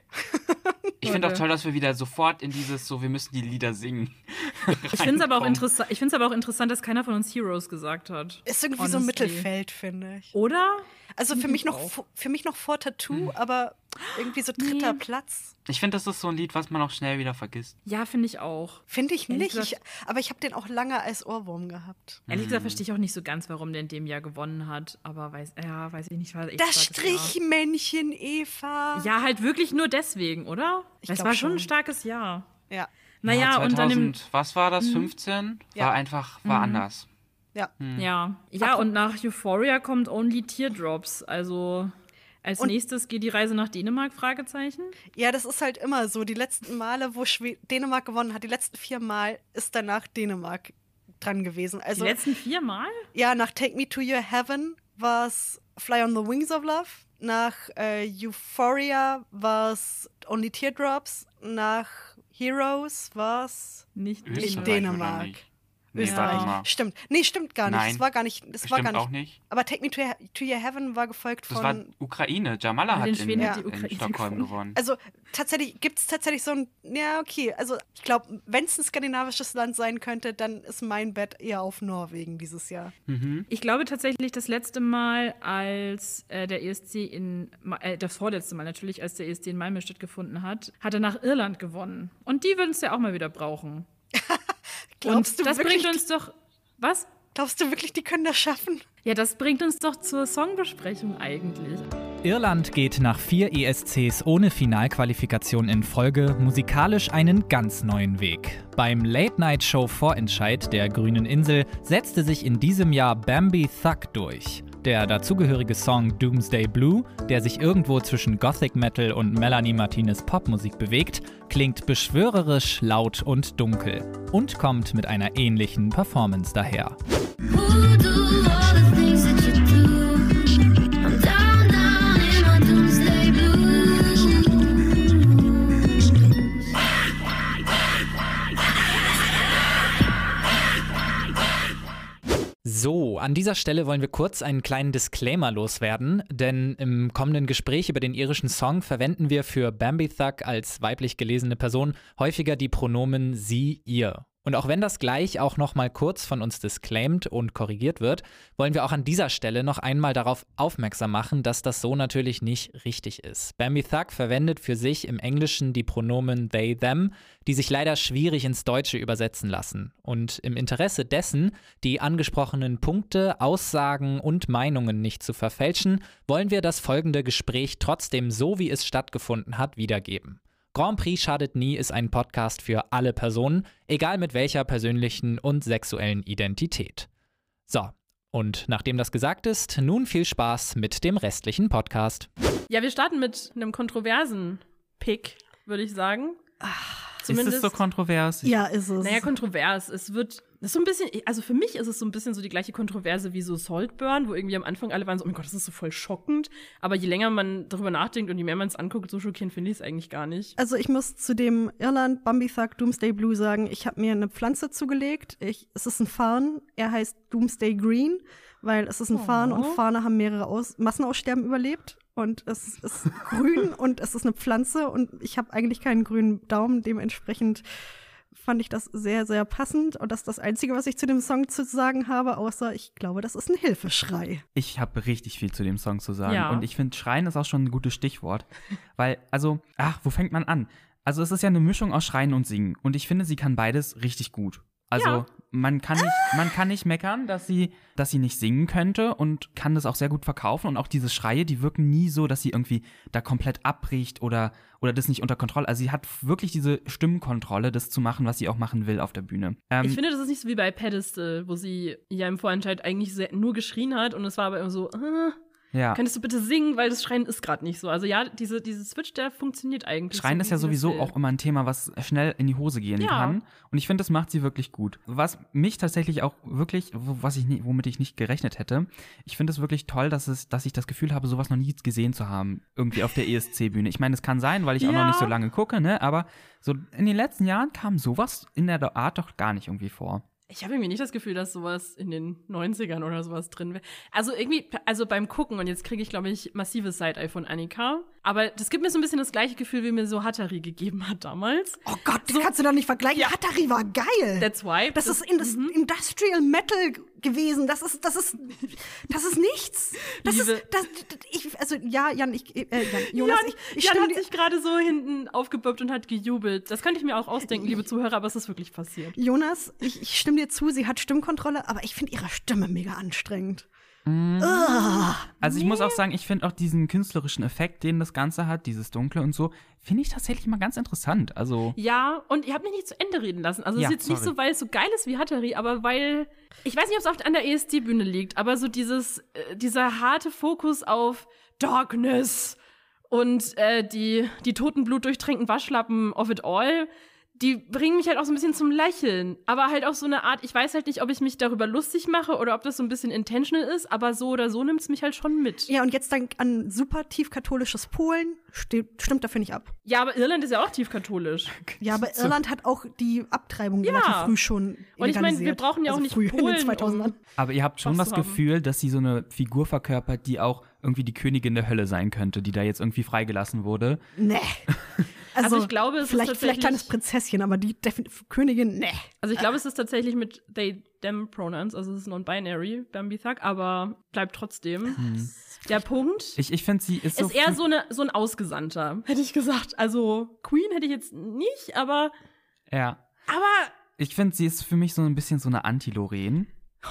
Ich finde auch Leute. toll, dass wir wieder sofort in dieses, so, wir müssen die Lieder singen. Ich finde es aber, auch reinkommen. interessa- ich find's aber auch interessant, dass keiner von uns Heroes gesagt hat. Ist irgendwie so ein Honestly. Mittelfeld, finde ich. Oder? Also für mich, noch, auch. vo- für mich noch vor Tattoo, aber irgendwie so dritter Nee. Platz. Ich finde, das ist so ein Lied, was man auch schnell wieder vergisst. Ja, finde ich auch. Finde ich Ehrlich nicht. Ich, gesagt- aber ich habe den auch lange als Ohrwurm gehabt. Ehrlich gesagt verstehe ich auch nicht so ganz, warum der in dem Jahr gewonnen hat. Aber weiß, ja, weiß ich nicht. War echt Das starkes Jahr. Strichmännchen, Eva. Ja, halt wirklich nur deswegen, oder? Ich es glaub war schon ein schon. starkes Jahr. Ja. Naja, Ja, und dann im. zweitausend, was war das, fünfzehn? Ja. War einfach, war anders. Ja. Ja, ja und nach Euphoria kommt Only Teardrops. Also als Und- nächstes geht die Reise nach Dänemark, Fragezeichen. Ja, das ist halt immer so. Die letzten Male, wo Schwe Dänemark gewonnen hat, die letzten vier Mal ist danach Dänemark dran gewesen. Also, die letzten vier Mal? ja, nach Take Me to Your Heaven war es Fly on the Wings of Love. Nach äh, Euphoria war es Only Teardrops. Nach Heroes war es Nicht Österreich in oder Dänemark. nicht? Nee, Österreich. warte mal. Stimmt. Nee, stimmt gar nicht. Nein. Das war gar nicht. Das war Stimmt gar nicht. auch nicht. Aber Take Me to Your, to Your Heaven war gefolgt Das von. war Ukraine. Jamala Ja, hat den in, Schweden hat die in Ukraine Stockholm gewonnen. gewonnen. Also tatsächlich gibt es tatsächlich so ein, ja okay, also ich glaube, wenn es ein skandinavisches Land sein könnte, dann ist mein Bet eher auf Norwegen dieses Jahr. Ich glaube tatsächlich, das letzte Mal, als äh, der E S C in, Ma- äh, das vorletzte Mal natürlich, als der E S C in Malmö stattgefunden hat, hat er nach Irland gewonnen. Und die würden es ja auch mal wieder brauchen. Glaubst Und du das wirklich, bringt uns doch, was? glaubst du wirklich, die können das schaffen? Ja, das bringt uns doch zur Songbesprechung eigentlich. Irland geht nach vier E S Cs ohne Finalqualifikation in Folge musikalisch einen ganz neuen Weg. Beim Late-Night-Show-Vorentscheid der Grünen Insel setzte sich in diesem Jahr Bambi Thug durch. Der dazugehörige Song Doomsday Blue, der sich irgendwo zwischen Gothic Metal und Melanie Martinez Popmusik bewegt, klingt beschwörerisch, laut und dunkel und kommt mit einer ähnlichen Performance daher. Who do all the things that you do? I'm down, down in my doomsday blues. So, an dieser Stelle wollen wir kurz einen kleinen Disclaimer loswerden, denn im kommenden Gespräch über den irischen Song verwenden wir für Bambi Thug als weiblich gelesene Person häufiger die Pronomen sie, ihr. Und auch wenn das gleich auch noch mal kurz von uns disclaimed und korrigiert wird, wollen wir auch an dieser Stelle noch einmal darauf aufmerksam machen, dass das so natürlich nicht richtig ist. Bambi Thug verwendet für sich im Englischen die Pronomen they, them, die sich leider schwierig ins Deutsche übersetzen lassen. Und im Interesse dessen, die angesprochenen Punkte, Aussagen und Meinungen nicht zu verfälschen, wollen wir das folgende Gespräch trotzdem so, wie es stattgefunden hat, wiedergeben. Grand Prix schadet nie ist ein Podcast für alle Personen, egal mit welcher persönlichen und sexuellen Identität. So, und nachdem das gesagt ist, nun viel Spaß mit dem restlichen Podcast. Ja, wir starten mit einem kontroversen Pick, würde ich sagen. Ach, ist es so kontrovers? Ja, ist es. Naja, kontrovers. Es wird, das ist so ein bisschen, also für mich ist es so ein bisschen so die gleiche Kontroverse wie so Saltburn, wo irgendwie am Anfang alle waren so, oh mein Gott, das ist so voll schockend. Aber je länger man darüber nachdenkt und je mehr man es anguckt, so schockierend finde ich es eigentlich gar nicht. Also ich muss zu dem Irland Bambi Thug Doomsday Blue sagen, ich habe mir eine Pflanze zugelegt. Ich, es ist ein Farn, er heißt Doomsday Green, weil es ist ein Oh. Farn und Farne haben mehrere Aus Massenaussterben überlebt. Und es ist grün und es ist eine Pflanze und ich habe eigentlich keinen grünen Daumen. Dementsprechend fand ich das sehr, sehr passend. Und das ist das Einzige, was ich zu dem Song zu sagen habe, außer ich glaube, das ist ein Hilfeschrei. Ich habe richtig viel zu dem Song zu sagen. Ja. Und ich finde, Schreien ist auch schon ein gutes Stichwort. Weil, also, ach, wo fängt man an? Also, es ist ja eine Mischung aus Schreien und Singen. Und ich finde, sie kann beides richtig gut. Also, Ja. man kann nicht, man kann nicht meckern, dass sie, dass sie nicht singen könnte und kann das auch sehr gut verkaufen. Und auch diese Schreie, die wirken nie so, dass sie irgendwie da komplett abbricht oder, oder das nicht unter Kontrolle. Also, sie hat wirklich diese Stimmkontrolle, das zu machen, was sie auch machen will auf der Bühne. Ähm, Ich finde, das ist nicht so wie bei Pedestal, wo sie ja im Vorentscheid eigentlich sehr, nur geschrien hat und es war aber immer so, äh, ja. könntest du bitte singen, weil das Schreien ist gerade nicht so. Also ja, diese, diese Switch, der funktioniert eigentlich. Schreien so, ist wie ja sie sowieso das will. auch immer ein Thema, was schnell in die Hose gehen Ja. kann. Und ich finde, das macht sie wirklich gut. Was mich tatsächlich auch wirklich, wo- was ich nie, womit ich nicht gerechnet hätte, ich finde es wirklich toll, dass es, dass ich das Gefühl habe, sowas noch nie gesehen zu haben, irgendwie auf der E S C-Bühne. Ich meine, es kann sein, weil ich auch Ja. noch nicht so lange gucke, ne? Aber so in den letzten Jahren kam sowas in der Art doch gar nicht irgendwie vor. Ich habe irgendwie nicht das Gefühl, dass sowas in den neunzigern oder sowas drin wäre. Also irgendwie, also beim Gucken, und jetzt kriege ich, glaube ich, massives Side-Eye von Annika. Aber das gibt mir so ein bisschen das gleiche Gefühl, wie mir so Hatari gegeben hat damals. Oh Gott, das kannst du doch nicht vergleichen. Ja. Hatari war geil. That's why. Das, ist in das Industrial Metal gewesen. Das ist, das ist, das ist nichts. Das Liebe- ist, das, ich, also ja, Jan, ich, äh, Jan, Jonas, Jan, ich, ich Jan stimme hat dir. sich gerade so hinten aufgebürbt und hat gejubelt. Das könnte ich mir auch ausdenken, liebe Zuhörer, aber es ist wirklich passiert. Jonas, ich, ich stimme dir zu, sie hat Stimmkontrolle, aber ich finde ihre Stimme mega anstrengend. Also ich muss auch sagen, ich finde auch diesen künstlerischen Effekt, den das Ganze hat, dieses Dunkle und so, finde ich tatsächlich mal ganz interessant. Also Ja, und ihr habt mich nicht zu Ende reden lassen. Also es Ja, ist jetzt nicht sorry. so, weil es so geil ist wie Hatari, aber weil, ich weiß nicht, ob es oft an der E S C-Bühne liegt, aber so dieses, äh, dieser harte Fokus auf Darkness und äh, die, die toten, blutdurchtränkten Waschlappen of it all, die bringen mich halt auch so ein bisschen zum Lächeln. Aber halt auch so eine Art, ich weiß halt nicht, ob ich mich darüber lustig mache oder ob das so ein bisschen intentional ist, aber so oder so nimmt es mich halt schon mit. Ja, und jetzt dann an super tiefkatholisches Polen, stimmt, stimmt dafür nicht ab. Ja, aber Irland ist ja auch tiefkatholisch. Ja, aber Irland hat auch die Abtreibung Ja. relativ früh schon Und ich meine, wir legalisiert. brauchen ja auch Also nicht früh, in Polen, den zweitausendern. Aber ihr habt schon Was das zu haben. Gefühl, dass sie so eine Figur verkörpert, die auch irgendwie die Königin der Hölle sein könnte, die da jetzt irgendwie freigelassen wurde. Nee. Also, Also ich glaube, es ist vielleicht, vielleicht tatsächlich- kleines Prinzesschen, aber die Defin- Königin, nee. Also ich glaube, es ist tatsächlich mit they, them Pronouns, also es ist non-binary, Bambi Thug, aber bleibt trotzdem. Der Punkt Ich, ich finde, sie ist so. ist eher so, eine, so ein Ausgesandter, hätte ich gesagt. Also Queen hätte ich jetzt nicht, aber, Ja. aber Ich finde, sie ist für mich so ein bisschen so eine Anti-Lorraine.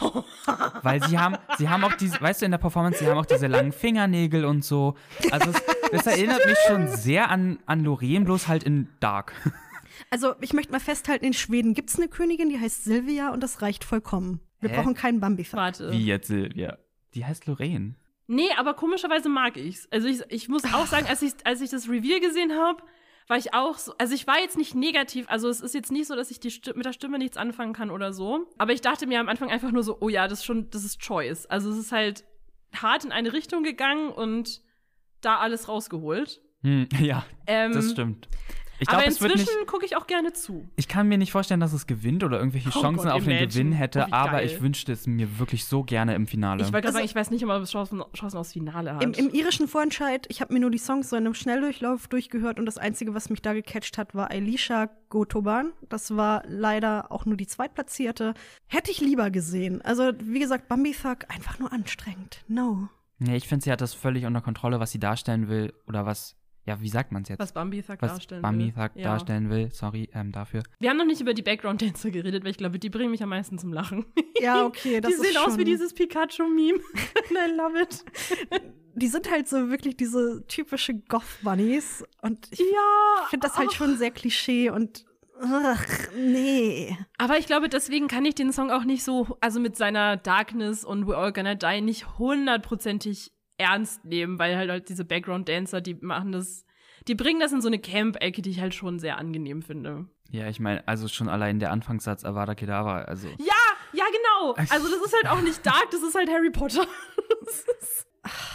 Weil sie haben, sie haben auch diese, weißt du, in der Performance, sie haben auch diese langen Fingernägel und so. Also es, es erinnert mich schon sehr an, an Lorraine, bloß halt in Dark. Also, ich möchte mal festhalten, in Schweden gibt es eine Königin, die heißt Silvia und das reicht vollkommen. Wir Hä? brauchen keinen Bambi-Thug. warte. Wie jetzt Silvia? Die heißt Lorraine. Nee, aber komischerweise mag ich's. Also ich, ich muss auch sagen, als ich, als ich das Reveal gesehen habe, war ich auch so, also ich war jetzt nicht negativ, also es ist jetzt nicht so, dass ich die Sti- mit der Stimme nichts anfangen kann oder so, aber ich dachte mir am Anfang einfach nur so, oh ja, das ist schon, das ist Choice. Also es ist halt hart in eine Richtung gegangen und da alles rausgeholt. Hm, ja, Ähm, das stimmt. Ich Aber glaube, es wird inzwischen nicht. gucke ich auch gerne zu. Ich kann mir nicht vorstellen, dass es gewinnt oder irgendwelche Oh Chancen Gott, auf den imagine. Gewinn hätte, Oh, wie aber geil. ich wünschte es mir wirklich so gerne im Finale. Ich wollte gerade Also- sagen, ich weiß nicht, ob es Chancen, Chancen aufs Finale hat. Im, Im irischen Vorentscheid, ich habe mir nur die Songs so in einem Schnelldurchlauf durchgehört und das Einzige, was mich da gecatcht hat, war Elisha Gotoban. Das war leider auch nur die Zweitplatzierte. Hätte ich lieber gesehen. Also, wie gesagt, Bambi Thug, einfach nur anstrengend. No. Nee, ich finde, sie hat das völlig unter Kontrolle, was sie darstellen will oder was, ja, wie sagt man es jetzt? was Bambi Thug was darstellen Bambi will. Thug Ja. darstellen will. Sorry ähm, dafür. Wir haben noch nicht über die Background-Dancer geredet, weil ich glaube, die bringen mich am meisten zum Lachen. Ja, okay, das die ist sehen aus schon- wie dieses Pikachu-Meme. And I love it. Die sind halt so wirklich diese typische Goth-Bunnies. Und ich Ja. finde das halt ach. schon sehr Klischee und ach, nee. Aber ich glaube, deswegen kann ich den Song auch nicht so, also mit seiner Darkness und We're All Gonna Die nicht hundertprozentig ernst nehmen, weil halt, halt diese Background-Dancer, die machen das, die bringen das in so eine Camp-Ecke, die ich halt schon sehr angenehm finde. Ja, ich meine, also schon allein der Anfangssatz Avada Kedavra, also. Ja, ja, genau. Also das ist halt auch nicht dark, das ist halt Harry Potter. Das ist,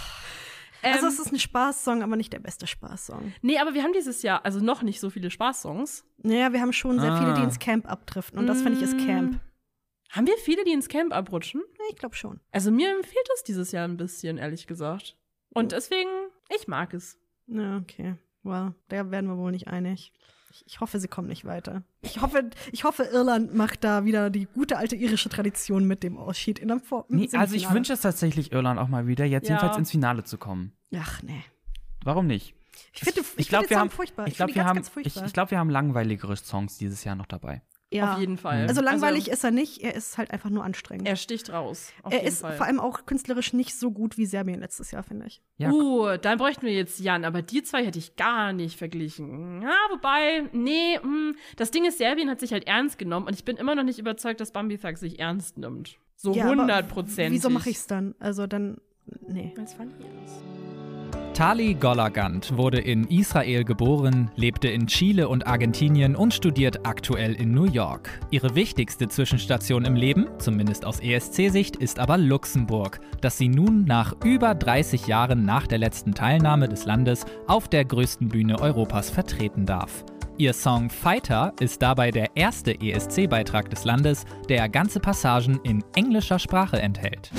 Also, ähm, es ist ein Spaßsong, aber nicht der beste Spaßsong. nee, aber wir haben dieses Jahr also noch nicht so viele Spaßsongs. Naja, wir haben schon sehr viele, die Ah. ins Camp abdriften. Und das finde ich ist Camp. Haben wir viele, die ins Camp abrutschen? Ich glaube schon. Also mir fehlt es dieses Jahr ein bisschen, ehrlich gesagt. Und deswegen, ich mag es. Ja, okay. Well, da werden wir wohl nicht einig. Ich, ich hoffe, sie kommen nicht weiter. Ich hoffe, ich hoffe, Irland macht da wieder die gute alte irische Tradition mit dem Ausschied in einem Vor- Nee, also ich Semifinale. wünsche es tatsächlich Irland auch mal wieder, jetzt Ja. jedenfalls ins Finale zu kommen. Ach, nee. Warum nicht? Ich finde, Ich glaube, wir haben, furchtbar. ich find glaube, die wir ganz, haben, ganz ich, furchtbar. ich glaube, wir haben langweiligere Songs dieses Jahr noch dabei. ja. Auf jeden Fall. Also langweilig ist er nicht, er ist halt einfach nur anstrengend. Er sticht raus. Auf er jeden ist Fall. vor allem auch künstlerisch nicht so gut wie Serbien letztes Jahr, finde ich. Ja. Uh, dann bräuchten wir jetzt Jan, aber die zwei hätte ich gar nicht verglichen. Ja, wobei, nee, mh, das Ding ist, Serbien hat sich halt ernst genommen und ich bin immer noch nicht überzeugt, dass Bambi Thug sich ernst nimmt. So Ja, aber hundertprozentig. Wieso mache ich's dann? Also dann, nee. Als fand ich es. Tali Golagand wurde in Israel geboren, lebte in Chile und Argentinien und studiert aktuell in New York. Ihre wichtigste Zwischenstation im Leben, zumindest aus E S C-Sicht, ist aber Luxemburg, das sie nun nach über dreißig Jahren nach der letzten Teilnahme des Landes auf der größten Bühne Europas vertreten darf. Ihr Song Fighter ist dabei der erste E S C-Beitrag des Landes, der ganze Passagen in englischer Sprache enthält.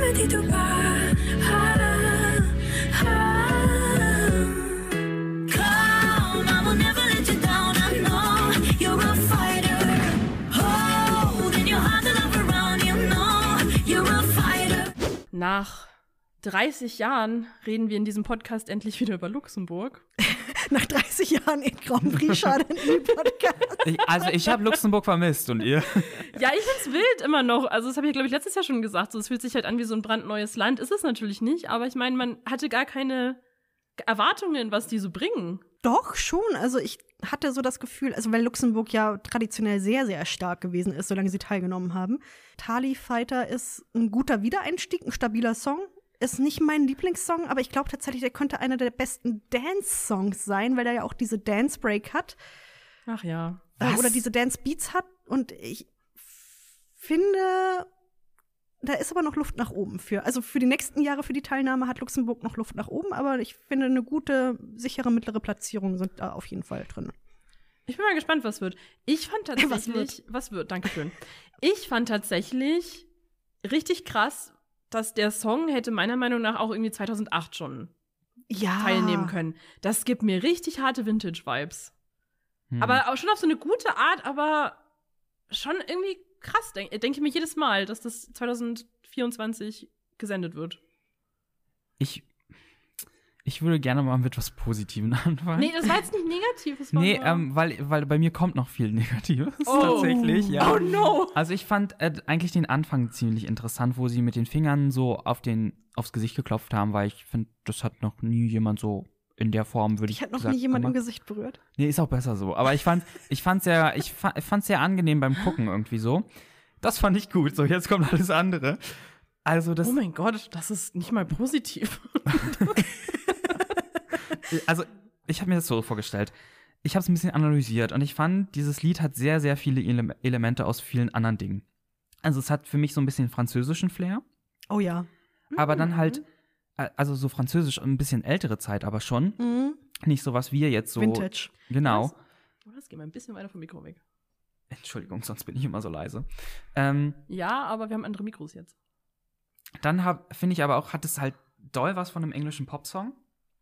Nach dreißig Jahren reden wir in diesem Podcast endlich wieder über Luxemburg. Nach dreißig Jahren in Grand Prix schade in Podcast. Ich, also ich habe Luxemburg vermisst und ihr? Ja, ich find's wild immer noch. Also das habe ich, glaube ich, letztes Jahr schon gesagt. So, es fühlt sich halt an wie so ein brandneues Land. Ist es natürlich nicht, aber ich meine, man hatte gar keine Erwartungen, was die so bringen. Doch, schon. Also ich hatte so das Gefühl, also weil Luxemburg ja traditionell sehr, sehr stark gewesen ist, solange sie teilgenommen haben. Tali Fighter ist ein guter Wiedereinstieg, ein stabiler Song. Ist nicht mein Lieblingssong, aber ich glaube tatsächlich, der könnte einer der besten Dance-Songs sein, weil er ja auch diese Dance-Break hat. Ach ja. Äh, oder diese Dance-Beats hat. Und ich finde, da ist aber noch Luft nach oben für. Also für die nächsten Jahre, für die Teilnahme hat Luxemburg noch Luft nach oben, aber ich finde, eine gute, sichere mittlere Platzierung sind da auf jeden Fall drin. Ich bin mal gespannt, was wird. Ich fand tatsächlich, Was wird? was wird, Dankeschön. Ich fand tatsächlich richtig krass, dass der Song hätte meiner Meinung nach auch irgendwie zweitausendacht schon Ja. teilnehmen können. Das gibt mir richtig harte Vintage-Vibes. Hm. Aber auch schon auf so eine gute Art, aber schon irgendwie krass, denke denk ich mir jedes Mal, dass das zwanzig vierundzwanzig gesendet wird. Ich, ich würde gerne mal mit was Positivem anfangen. Nee, das war jetzt nicht negativ. Das war Nee, nur- ähm, weil, weil bei mir kommt noch viel Negatives Oh. tatsächlich. Ja. Oh no! Also ich fand äh, eigentlich den Anfang ziemlich interessant, wo sie mit den Fingern so auf den, aufs Gesicht geklopft haben, weil ich finde, das hat noch nie jemand so in der Form, würde ich Ich hatte noch gesagt, nie jemand im gemacht. Gesicht berührt. Nee, ist auch besser so. Aber ich fand, ich fand sehr, ich fa fand's sehr angenehm beim Gucken irgendwie so. Das fand ich gut. So, jetzt kommt alles andere. Also das, Oh mein Gott, das ist nicht mal positiv. also ich habe mir das so vorgestellt. Ich habe es ein bisschen analysiert und ich fand, dieses Lied hat sehr, sehr viele Ele Elemente aus vielen anderen Dingen. Also es hat für mich so ein bisschen französischen Flair, Oh ja. aber dann halt, äh, also so französisch, ein bisschen ältere Zeit aber schon. Mhm. Nicht so was wir jetzt so. Vintage. Genau. Oder es geht mal ein bisschen weiter vom Mikro weg. Entschuldigung, sonst bin ich immer so leise. Ähm, Ja, aber wir haben andere Mikros jetzt. Dann finde ich aber auch, hat es halt doll was von einem englischen Popsong.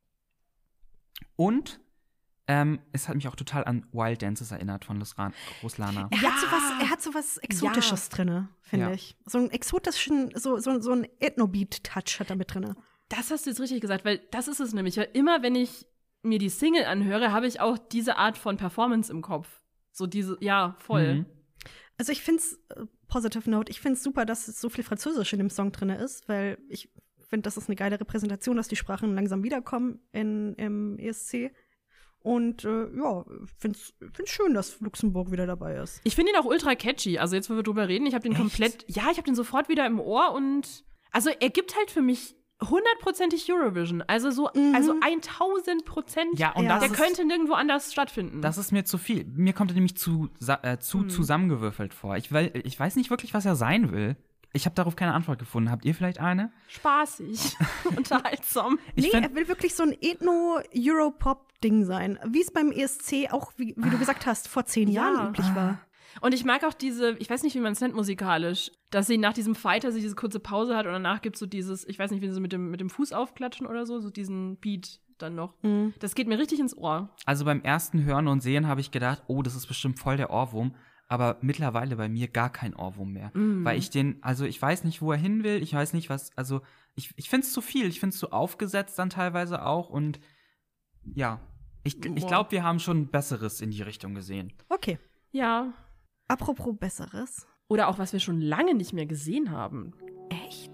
Und ähm, es hat mich auch total an Wild Dances erinnert von Ruslan- Ruslana. Er, Ja. hat sowas, er hat sowas Exotisches drinne, finde Ja. ich. So einen exotischen, so, so, so einen Ethno-Beat-Touch hat er mit drinne. Das hast du jetzt richtig gesagt, weil das ist es nämlich. Weil immer, wenn ich mir die Single anhöre, habe ich auch diese Art von Performance im Kopf. So diese, ja, voll. Mhm. Also ich finde es, äh, Positive Note, ich finde es super, dass es so viel Französisch in dem Song drin ist, weil ich finde, das ist eine geile Repräsentation, dass die Sprachen langsam wiederkommen in, im E S C. Und äh, ja, finde es schön, dass Luxemburg wieder dabei ist. Ich finde ihn auch ultra catchy. Also jetzt, wo wir drüber reden, ich habe den Echt? komplett, ja, ich habe den sofort wieder im Ohr und also er gibt halt für mich hundertprozentig Eurovision. Also so, Mhm. also tausend Prozent. Ja, und Ja. das Der ist, könnte nirgendwo anders stattfinden. das ist mir zu viel. Mir kommt er nämlich zu, sa- äh, zu Hm. zusammengewürfelt vor. Ich, will, ich weiß nicht wirklich, was er sein will. Ich habe darauf keine Antwort gefunden. Habt ihr vielleicht eine? spaßig, unterhaltsam. Ich nee, find- er will wirklich so ein Ethno-Europop-Ding sein. Wie es beim E S C auch, wie, wie du gesagt hast, vor zehn Ja. Jahren üblich war. Und ich mag auch diese, ich weiß nicht, wie man es nennt musikalisch, dass sie nach diesem Fighter sie diese kurze Pause hat und danach gibt es so dieses, ich weiß nicht, wie sie so mit dem, mit dem Fuß aufklatschen oder so, so diesen Beat dann noch. Mhm. Das geht mir richtig ins Ohr. Also beim ersten Hören und Sehen habe ich gedacht, oh, das ist bestimmt voll der Ohrwurm. Aber mittlerweile bei mir gar kein Ohrwurm mehr. Mm. Weil ich den, also ich weiß nicht, wo er hin will. Ich weiß nicht, was, also ich, ich finde es zu viel. Ich finde es zu aufgesetzt dann teilweise auch. Und ja, ich, ich Boah. glaube, wir haben schon Besseres in die Richtung gesehen. Okay. Ja. Apropos Besseres. Oder auch, was wir schon lange nicht mehr gesehen haben. Echt?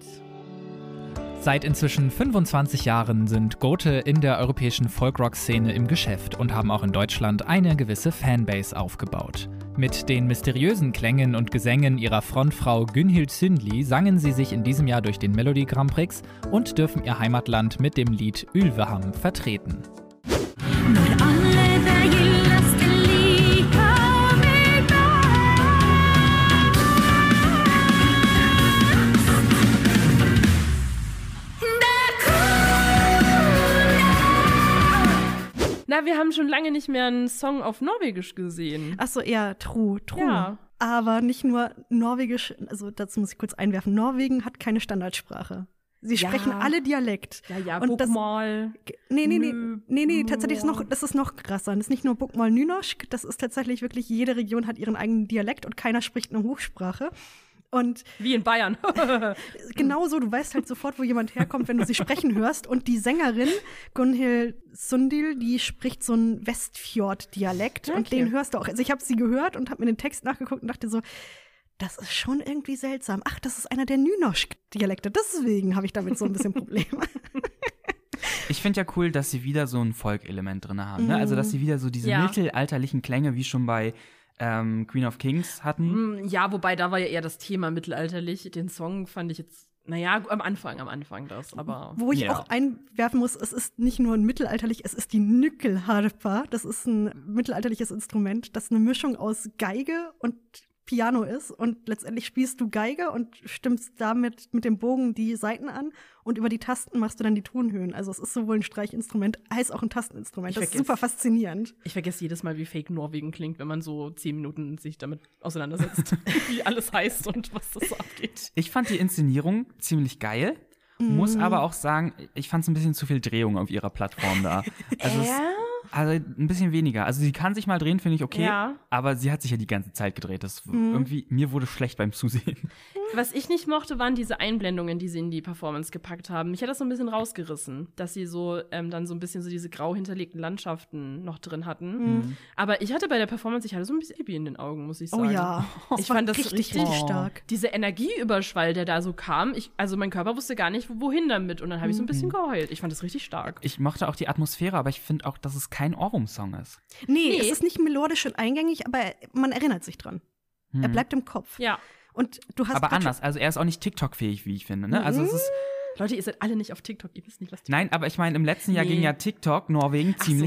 Seit inzwischen fünfundzwanzig Jahren sind Gote in der europäischen Folkrock-Szene im Geschäft und haben auch in Deutschland eine gewisse Fanbase aufgebaut. Mit den mysteriösen Klängen und Gesängen ihrer Frontfrau Günhild Zündli sangen sie sich in diesem Jahr durch den Melody Grand Prix und dürfen ihr Heimatland mit dem Lied Ylveham vertreten. Na, wir haben schon lange nicht mehr einen Song auf Norwegisch gesehen. Achso, ja, true, true. Ja. Aber nicht nur Norwegisch, also dazu muss ich kurz einwerfen, Norwegen hat keine Standardsprache. Sie Ja. sprechen alle Dialekt. Ja, ja, Und das- Bokmål. Nee, nee, nee, Nö, nee, nee, tatsächlich ist boah. noch, das ist noch krasser. Das ist nicht nur Bokmål Nynorsk, das ist tatsächlich wirklich, jede Region hat ihren eigenen Dialekt und keiner spricht eine Hochsprache. Und Wie in Bayern. genauso, du weißt halt sofort, wo jemand herkommt, wenn du sie sprechen hörst. Und die Sängerin, Gunhild Sundil, die spricht so einen Westfjord-Dialekt. Und Okay. den hörst du auch. Also ich habe sie gehört und habe mir den Text nachgeguckt und dachte so, das ist schon irgendwie seltsam. Ach, das ist einer der Nynorsk-Dialekte. Deswegen habe ich damit so ein bisschen Probleme. Ich finde ja cool, dass sie wieder so ein Folk-Element drin haben. Ne? Also, dass sie wieder so diese Ja. mittelalterlichen Klänge wie schon bei ähm, Queen of Kings hatten. Mm, ja, wobei da war ja eher das Thema mittelalterlich. Den Song fand ich jetzt, naja, am Anfang, am Anfang das, aber. Wo ich Ja. auch einwerfen muss, es ist nicht nur ein mittelalterlich, es ist die Nyckelharpa. Das ist ein mittelalterliches Instrument, das eine Mischung aus Geige und Piano ist. Und letztendlich spielst du Geige und stimmst damit mit dem Bogen die Saiten an. Und über die Tasten machst du dann die Tonhöhen. Also es ist sowohl ein Streichinstrument als auch ein Tasteninstrument. Ich Das ist vergesse- super faszinierend. Ich vergesse jedes Mal, wie fake Norwegen klingt, wenn man so zehn Minuten sich damit auseinandersetzt, wie alles heißt und was das so abgeht. Ich fand die Inszenierung ziemlich geil. Muss aber auch sagen, ich fand es ein bisschen zu viel Drehung auf ihrer Plattform da. Also, es, also ein bisschen weniger. Also sie kann sich mal drehen, finde ich okay. Ja. Aber sie hat sich ja die ganze Zeit gedreht. Das irgendwie, mir wurde schlecht beim Zusehen. Was ich nicht mochte, waren diese Einblendungen, die sie in die Performance gepackt haben. Mich hat das so ein bisschen rausgerissen, dass sie so ähm, dann so ein bisschen so diese grau hinterlegten Landschaften noch drin hatten. Aber ich hatte bei der Performance, ich hatte so ein bisschen Baby in den Augen, muss ich Oh sagen. ja. Ich fand das richtig, richtig- richtig Oh. stark. Dieser Energieüberschwall, der da so kam, ich, also mein Körper wusste gar nicht, wohin damit. Und dann habe ich so ein bisschen geheult. Ich fand das richtig stark. Ich mochte auch die Atmosphäre, aber ich finde auch, dass es kein Ohrwurm-Song ist. Nee, Nee. es ist nicht melodisch und eingängig, aber man erinnert sich dran. Er bleibt im Kopf. Ja. Und du hast Aber grad schon- anders. Also er ist auch nicht TikTok-fähig, wie ich finde. Ne? Also es ist. Leute, ihr seid alle nicht auf TikTok, ihr wisst nicht, was TikTok Nein, aber ich meine, im letzten Jahr Nee. ging ja TikTok Norwegen Ach ziemlich so. ab.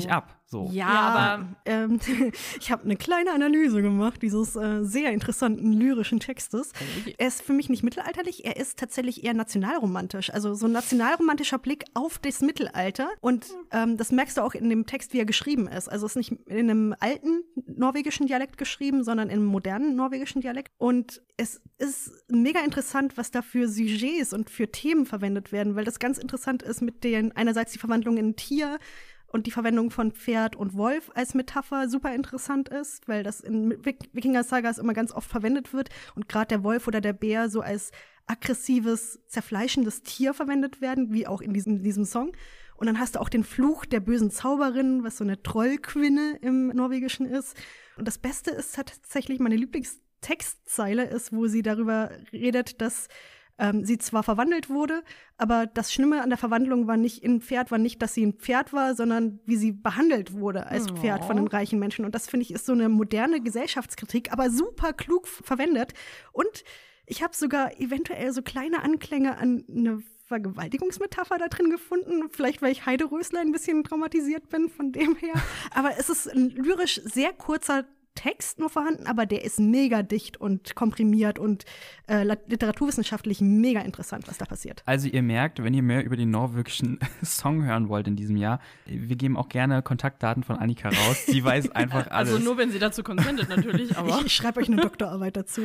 So. Ja, aber ähm, ich habe eine kleine Analyse gemacht dieses äh, sehr interessanten lyrischen Textes. Er ist für mich nicht mittelalterlich, er ist tatsächlich eher nationalromantisch. Also so ein nationalromantischer Blick auf das Mittelalter. Und ähm, das merkst du auch in dem Text, wie er geschrieben ist. Also es ist nicht in einem alten norwegischen Dialekt geschrieben, sondern in einem modernen norwegischen Dialekt. Und es ist mega interessant, was da für Sujets und für Themen verwendet werden, weil das ganz interessant ist mit den einerseits die Verwandlung in ein Tier und die Verwendung von Pferd und Wolf als Metapher super interessant ist, weil das in Wik- Wikinger-Sagas immer ganz oft verwendet wird und gerade der Wolf oder der Bär so als aggressives, zerfleischendes Tier verwendet werden, wie auch in diesem, in diesem Song. Und dann hast du auch den Fluch der bösen Zauberin, was so eine Trollquinne im Norwegischen ist. Und das Beste ist tatsächlich, meine Lieblingstextzeile ist, wo sie darüber redet, dass ähm, sie zwar verwandelt wurde, aber das Schlimme an der Verwandlung war nicht in ein Pferd, war nicht, dass sie ein Pferd war, sondern wie sie behandelt wurde als Pferd von den reichen Menschen. Und das, finde ich, ist so eine moderne Gesellschaftskritik, aber super klug f- verwendet. Und ich habe sogar eventuell so kleine Anklänge an eine Vergewaltigungsmetapher da drin gefunden. Vielleicht, weil ich Heide Rösler ein bisschen traumatisiert bin von dem her. Aber es ist ein lyrisch sehr kurzer Text nur vorhanden, aber der ist mega dicht und komprimiert und äh, literaturwissenschaftlich mega interessant, was da passiert. Also ihr merkt, wenn ihr mehr über den norwegischen Song hören wollt in diesem Jahr, wir geben auch gerne Kontaktdaten von Annika raus. Sie weiß einfach alles. also nur, wenn sie dazu consentet natürlich, aber Ich, ich schreibe euch eine Doktorarbeit dazu.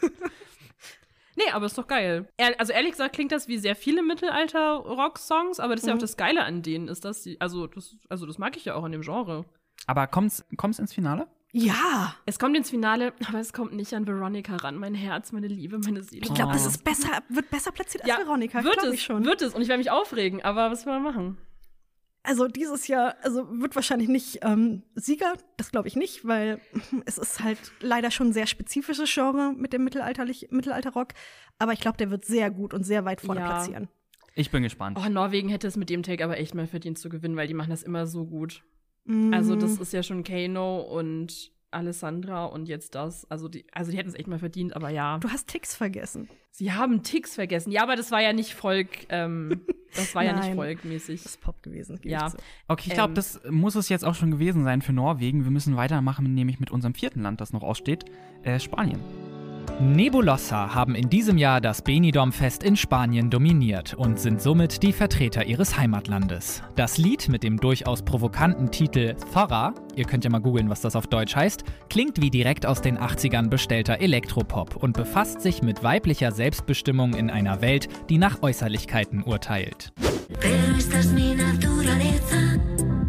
nee, aber ist doch geil. Er, also ehrlich gesagt klingt das wie sehr viele Mittelalter-Rock-Songs, aber das ist ja auch das Geile an denen, ist das, die, also das, also das mag ich ja auch an dem Genre. Aber kommt's, kommt's ins Finale? Ja, Es kommt ins Finale, aber es kommt nicht an Veronica ran. Mein Herz, meine Liebe, meine Seele. ich glaube, Oh. es ist besser, wird besser platziert als ja, Veronica, wird glaube es, ich schon. wird es. Und ich werde mich aufregen, aber was will man machen? Also dieses Jahr, also wird wahrscheinlich nicht ähm, Sieger, das glaube ich nicht, weil es ist halt leider schon ein sehr spezifisches Genre mit dem Mittelalterlich, Mittelalterrock. Aber ich glaube, der wird sehr gut und sehr weit vorne Ja. platzieren. Ich bin gespannt. Oh, Norwegen hätte es mit dem Take aber echt mal verdient zu gewinnen, weil die machen das immer so gut. Mhm. Also das ist ja schon Kano und Alessandra und jetzt das. Also die, also die hätten es echt mal verdient, aber ja. Du hast Ticks vergessen. Sie haben Ticks vergessen. Ja, aber das war ja nicht Volk, ähm, das war ja nicht Nein. volkmäßig. Das ist Pop gewesen. gebe Ja. ich zu. Okay, ich glaube, Ähm. das muss es jetzt auch schon gewesen sein für Norwegen. Wir müssen weitermachen, nämlich mit unserem vierten Land, das noch aussteht, äh, Spanien. Nebulosa haben in diesem Jahr das Benidorm-Fest in Spanien dominiert und sind somit die Vertreter ihres Heimatlandes. Das Lied mit dem durchaus provokanten Titel Thora, ihr könnt ja mal googeln, was das auf Deutsch heißt, klingt wie direkt aus den achtzigern bestellter Elektropop und befasst sich mit weiblicher Selbstbestimmung in einer Welt, die nach Äußerlichkeiten urteilt. Pero esta es mi naturaleza.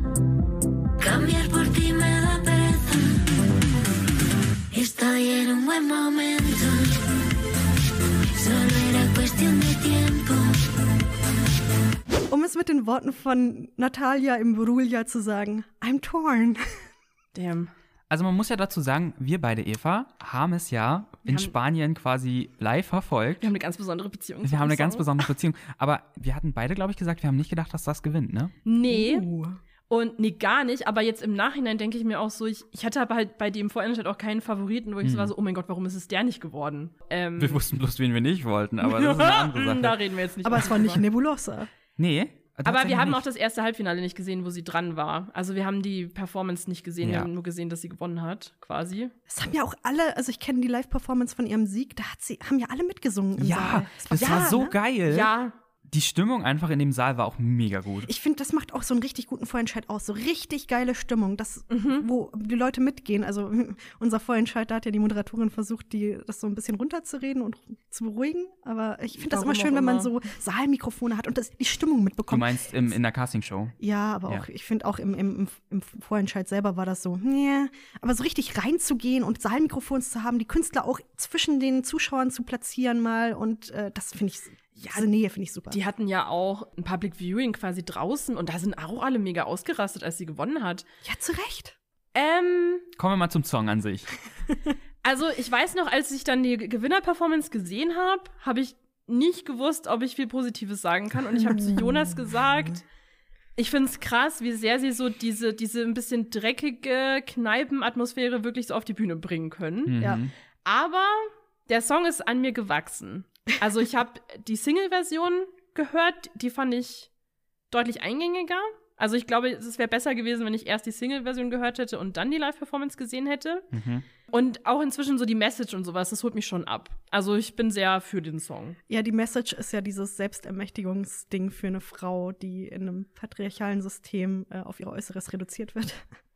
Cambiar por ti me da pereza. Estoy en un buen momento. Solo era cuestión de tiempo. Um es mit den Worten von Natalia Imbruglia zu sagen, I'm torn. Damn. Also man muss ja dazu sagen, wir beide, Eva, haben es ja in haben- Spanien quasi live verfolgt. Wir haben eine ganz besondere Beziehung. zu Wir haben dem eine ganz Song. besondere Beziehung. Aber wir hatten beide, glaube ich, gesagt, wir haben nicht gedacht, dass das gewinnt, ne? Nee. Uh. Und nee, gar nicht. Aber jetzt im Nachhinein denke ich mir auch so, ich, ich hatte aber halt bei dem Vorentscheid auch keinen Favoriten, wo ich so war so, oh mein Gott, warum ist es der nicht geworden? Ähm, Wir wussten bloß, wen wir nicht wollten, aber das ist eine andere Sache. da reden wir jetzt nicht Aber mehr es war nicht drüber. Nebulosa. Nee. Aber tatsächlich wir haben nicht. auch das erste Halbfinale nicht gesehen, wo sie dran war. Also wir haben die Performance nicht gesehen, wir Ja. haben nur gesehen, dass sie gewonnen hat, quasi. Es haben ja auch alle, also ich kenne die Live-Performance von ihrem Sieg, da hat sie, haben ja alle mitgesungen im Ja, Saal. das Ja, war so ne? geil. Ja, Die Stimmung einfach in dem Saal war auch mega gut. Ich finde, das macht auch so einen richtig guten Vorentscheid aus. So richtig geile Stimmung, das, Mhm. wo die Leute mitgehen. Also unser Vorentscheid, da hat ja die Moderatorin versucht, die, das so ein bisschen runterzureden und zu beruhigen. Aber ich finde das Warum immer schön, auch wenn man immer. so Saalmikrofone hat und das, die Stimmung Du mitbekommt. meinst im, in der Castingshow? Ja, aber Ja. auch, ich finde auch im, im, im Vorentscheid selber war das so, nee. Aber so richtig reinzugehen und Saalmikrofons zu haben, die Künstler auch zwischen den Zuschauern zu platzieren mal und äh, das finde ich, ja, diese Nähe finde ich super. die hatten ja auch ein Public Viewing quasi draußen und da sind auch alle mega ausgerastet, als sie gewonnen hat. Ja, zu Recht. Ähm, Kommen wir mal zum Song an sich. also ich weiß noch, als ich dann die Gewinner-Performance gesehen habe, habe ich nicht gewusst, ob ich viel Positives sagen kann. Und ich habe zu Jonas gesagt, ich finde es krass, wie sehr sie so diese, diese ein bisschen dreckige Kneipenatmosphäre wirklich so auf die Bühne bringen können. Mhm. Ja. Aber der Song ist an mir gewachsen. Also ich habe die Single-Version gehört, die fand ich deutlich eingängiger Also ich glaube, es wäre besser gewesen, wenn ich erst die Single-Version gehört hätte und dann die Live-Performance gesehen hätte. Mhm. Und auch inzwischen so die Message und sowas, das holt mich schon ab. Also ich bin sehr für den Song. Ja, die Message ist ja dieses Selbstermächtigungsding für eine Frau, die in einem patriarchalen System äh, auf ihr Äußeres reduziert wird.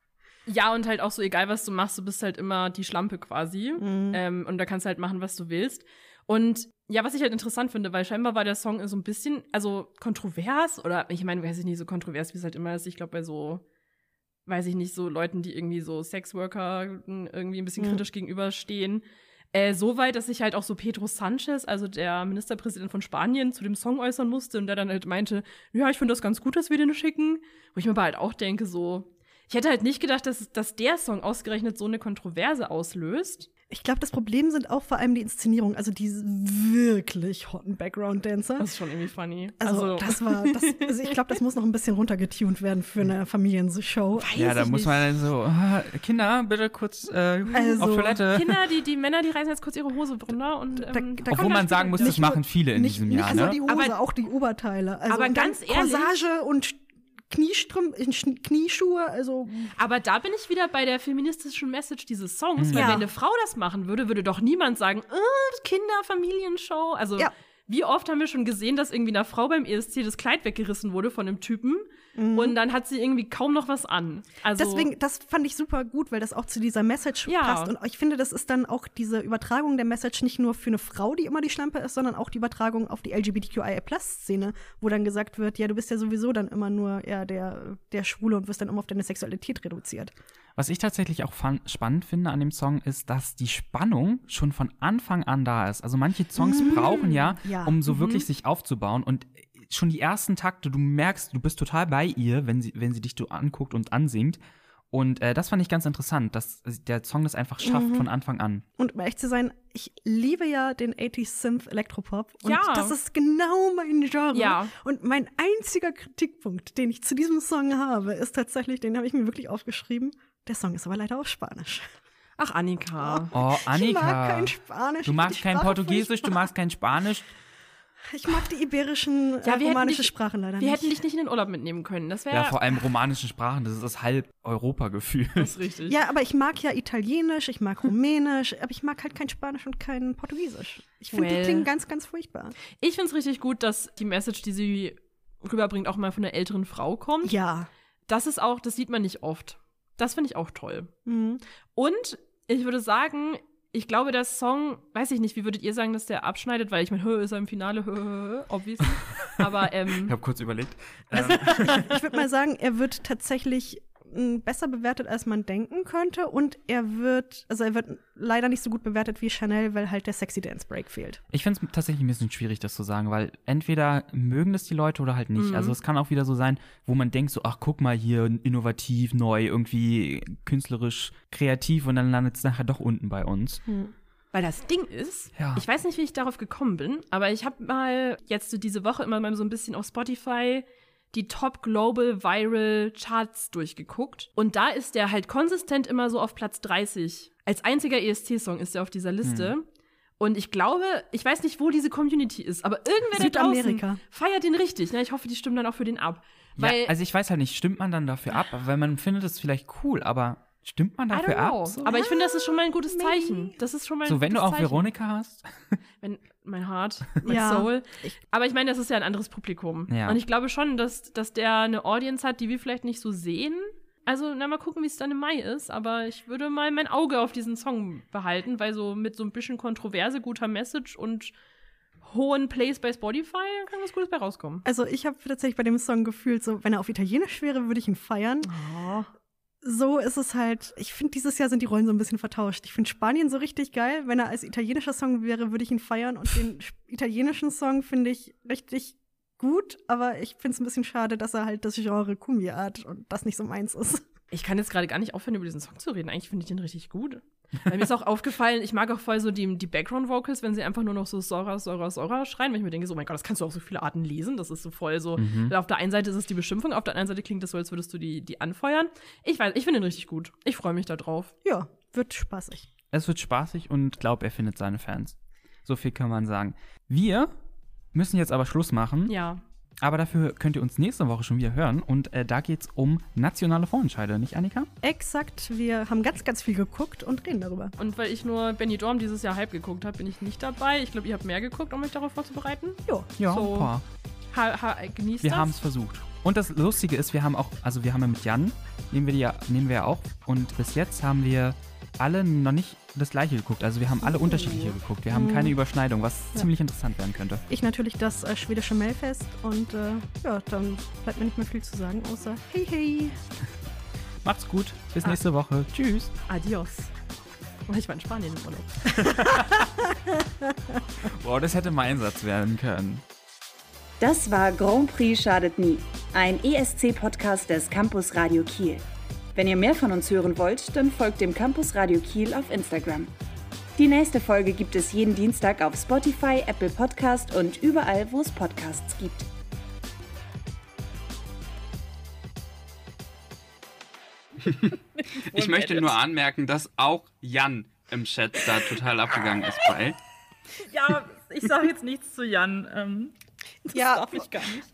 Ja, und halt auch so, egal was du machst, du bist halt immer die Schlampe quasi. Mhm. Ähm, und da kannst du halt machen, was du willst. Und ja, was ich halt interessant finde, weil scheinbar war der Song so ein bisschen, also kontrovers, oder ich meine, weiß ich nicht, so kontrovers, wie es halt immer ist. Ich glaube, bei so, weiß ich nicht, so Leuten, die irgendwie so Sexworker irgendwie ein bisschen Mhm. kritisch gegenüberstehen. Äh, so weit, dass sich halt auch so Pedro Sanchez, also der Ministerpräsident von Spanien, zu dem Song äußern musste und der dann halt meinte, ja, ich finde das ganz gut, dass wir den schicken. Wo ich mir aber halt auch denke, so, ich hätte halt nicht gedacht, dass, dass der Song ausgerechnet so eine Kontroverse auslöst. Ich glaube, das Problem sind auch vor allem die Inszenierung, also die wirklich hotten Background-Dancer. Das ist schon irgendwie funny. Also, das war, das, also ich glaube, das muss noch ein bisschen runtergetunt werden für eine Familienshow. Ja, da ich muss nicht. man dann so, ah, Kinder, bitte kurz äh, Also, auf Toilette. Kinder, die, die Männer, die reißen jetzt kurz ihre Hose runter und Da- ähm, da Obwohl kommt man sagen muss, nicht das machen viele in nicht, diesem nicht Jahr, nur ne? die Hose, Aber- auch die Oberteile. Also aber und dann ganz ehrlich- Corsage und Kniestrümpfe, Knieschuhe, also aber da bin ich wieder bei der feministischen Message dieses Songs, weil Ja. wenn eine Frau das machen würde, würde doch niemand sagen, äh, Kinder, Familienshow. Also Ja. wie oft haben wir schon gesehen, dass irgendwie einer Frau beim E S C das Kleid weggerissen wurde von einem Typen und dann hat sie irgendwie kaum noch was an. Also deswegen, das fand ich super gut, weil das auch zu dieser Message Ja. passt. Und ich finde, das ist dann auch diese Übertragung der Message nicht nur für eine Frau, die immer die Schlampe ist, sondern auch die Übertragung auf die L G B T Q I A Plus Szene, wo dann gesagt wird, ja, du bist ja sowieso dann immer nur ja, der, der Schwule und wirst dann immer auf deine Sexualität reduziert. Was ich tatsächlich auch fan- spannend finde an dem Song ist, dass die Spannung schon von Anfang an da ist. Also manche Songs brauchen ja, ja. um so wirklich sich aufzubauen und schon die ersten Takte, du merkst, du bist total bei ihr, wenn sie, wenn sie dich so anguckt und ansingt. Und äh, das fand ich ganz interessant, dass der Song das einfach schafft von Anfang an. Und um ehrlich zu sein, ich liebe ja den achtziger Synth Elektropop. Und Ja. das ist genau mein Genre. Ja. Und mein einziger Kritikpunkt, den ich zu diesem Song habe, ist tatsächlich, den habe ich mir wirklich aufgeschrieben. Der Song ist aber leider auf Spanisch. ach, Annika. Oh, Annika. Ich mag kein Spanisch. Du ich magst find die kein Sprache Portugiesisch, du furchtbar. magst kein Spanisch. Ich mag die iberischen, Ja, äh, wir hätten romanische dich- Sprachen leider Wir nicht. hätten dich nicht in den Urlaub mitnehmen können. Das wäre Ja, vor allem romanische Sprachen, das ist das halb Europa-Gefühl. das ist richtig. Ja, aber ich mag ja Italienisch, ich mag Rumänisch, aber ich mag halt kein Spanisch und kein Portugiesisch. Ich finde, Well. die klingen ganz, ganz furchtbar. Ich finde es richtig gut, dass die Message, die sie rüberbringt, auch mal von einer älteren Frau kommt. Ja. Das ist auch, das sieht man nicht oft. Das finde ich auch toll. Mhm. Und ich würde sagen, ich glaube, der Song, weiß ich nicht, wie würdet ihr sagen, dass der abschneidet? Weil ich meine, hö, ist er im Finale, hö, hö, hö, obviously. Aber, Ich ähm, habe kurz überlegt. Also, ich würde mal sagen, er wird tatsächlich m, besser bewertet, als man denken könnte. Und er wird, also er wird leider nicht so gut bewertet wie Chanel, weil halt der Sexy Dance Break fehlt. Ich finde es tatsächlich ein bisschen schwierig, das zu sagen, weil entweder mögen das die Leute oder halt nicht. Mhm. Also es kann auch wieder so sein, wo man denkt so, ach guck mal hier, innovativ, neu, irgendwie künstlerisch, kreativ und dann landet es nachher doch unten bei uns. weil das Ding ist, Ja. ich weiß nicht, wie ich darauf gekommen bin, aber ich habe mal jetzt so diese Woche immer mal so ein bisschen auf Spotify die Top Global Viral Charts durchgeguckt. Und da ist der halt konsistent immer so auf Platz dreißig. Als einziger E S C-Song ist er auf dieser Liste. Hm. Und ich glaube, ich weiß nicht, wo diese Community ist, aber irgendwer da draußen Südamerika. feiert den richtig. Ne? Ich hoffe, die stimmen dann auch für den ab. Weil, ja, also ich weiß halt nicht, stimmt man dann dafür ab? Weil man findet es vielleicht cool, aber stimmt man I don't dafür know. ab? So, Aber ich finde, das ist schon mal ein gutes maybe. Zeichen. Das ist schon mal ein so wenn du gutes auch Zeichen. Veronika hast? Wenn, mein Heart, mein Ja. Soul. Aber ich meine, das ist ja ein anderes Publikum. Ja. Und ich glaube schon, dass, dass der eine Audience hat, die wir vielleicht nicht so sehen. Also, na, mal gucken, wie es dann im Mai ist. Aber ich würde mal mein Auge auf diesen Song behalten, weil so mit so ein bisschen Kontroverse, guter Message und hohen Plays bei Spotify kann was Gutes bei rauskommen. Also ich habe tatsächlich bei dem Song gefühlt, so wenn er auf Italienisch wäre, würde ich ihn feiern. So ist es halt, ich finde, dieses Jahr sind die Rollen so ein bisschen vertauscht. Ich finde Spanien so richtig geil. Wenn er als italienischer Song wäre, würde ich ihn feiern. Und den sp- italienischen Song finde ich richtig gut, aber ich finde es ein bisschen schade, dass er halt das Genre Cumbia hat und das nicht so meins ist. Ich kann jetzt gerade gar nicht aufhören, über diesen Song zu reden. Eigentlich finde ich den richtig gut. Weil mir ist auch aufgefallen, ich mag auch voll so die, die Background-Vocals, wenn sie einfach nur noch so Sora, Sora, Sora schreien, weil ich mir denke, so, oh mein Gott, das kannst du auf so viele Arten lesen. Das ist so voll so. Mhm. Weil auf der einen Seite ist es die Beschimpfung, auf der anderen Seite klingt das so, als würdest du die, die anfeuern. Ich weiß, ich finde den richtig gut. Ich freue mich da drauf. Ja, wird spaßig. Es wird spaßig und glaub, er findet seine Fans. So viel kann man sagen. Wir müssen jetzt aber Schluss machen. Ja. Aber dafür könnt ihr uns nächste Woche schon wieder hören. Und äh, da geht es um nationale Vorentscheide, nicht Annika? Exakt, wir haben ganz, ganz viel geguckt und reden darüber. Und weil ich nur Benny Dorm dieses Jahr halb geguckt habe, bin ich nicht dabei. Ich glaube, ihr habt mehr geguckt, um euch darauf vorzubereiten. Jo. Ja, So. ein paar. Ha, ha, genießt Wir das. haben es versucht. Und das Lustige ist, wir haben auch, also wir haben ja mit Jan, nehmen wir, die ja, nehmen wir ja auch. Und bis jetzt haben wir alle noch nicht das Gleiche geguckt. Also wir haben alle unterschiedliche geguckt. Wir haben keine Überschneidung, was Ja. ziemlich interessant werden könnte. Ich natürlich das äh, schwedische Mailfest und äh, ja, dann bleibt mir nicht mehr viel zu sagen, außer hey, hey. Macht's gut. Bis Ah. nächste Woche. Tschüss. Adios. Oh, ich war in Spanien im Urlaub. Wow, das hätte mein Satz werden können. Das war Grand Prix schadet nie, ein E S C-Podcast des Campus Radio Kiel. Wenn ihr mehr von uns hören wollt, dann folgt dem Campus Radio Kiel auf Instagram. Die nächste Folge gibt es jeden Dienstag auf Spotify, Apple Podcast und überall, wo es Podcasts gibt. Ich möchte nur anmerken, dass auch Jan im Chat da total abgegangen ist bei. Ja, ich sage jetzt nichts zu Jan. Ähm, das Ja. darf ich gar nicht.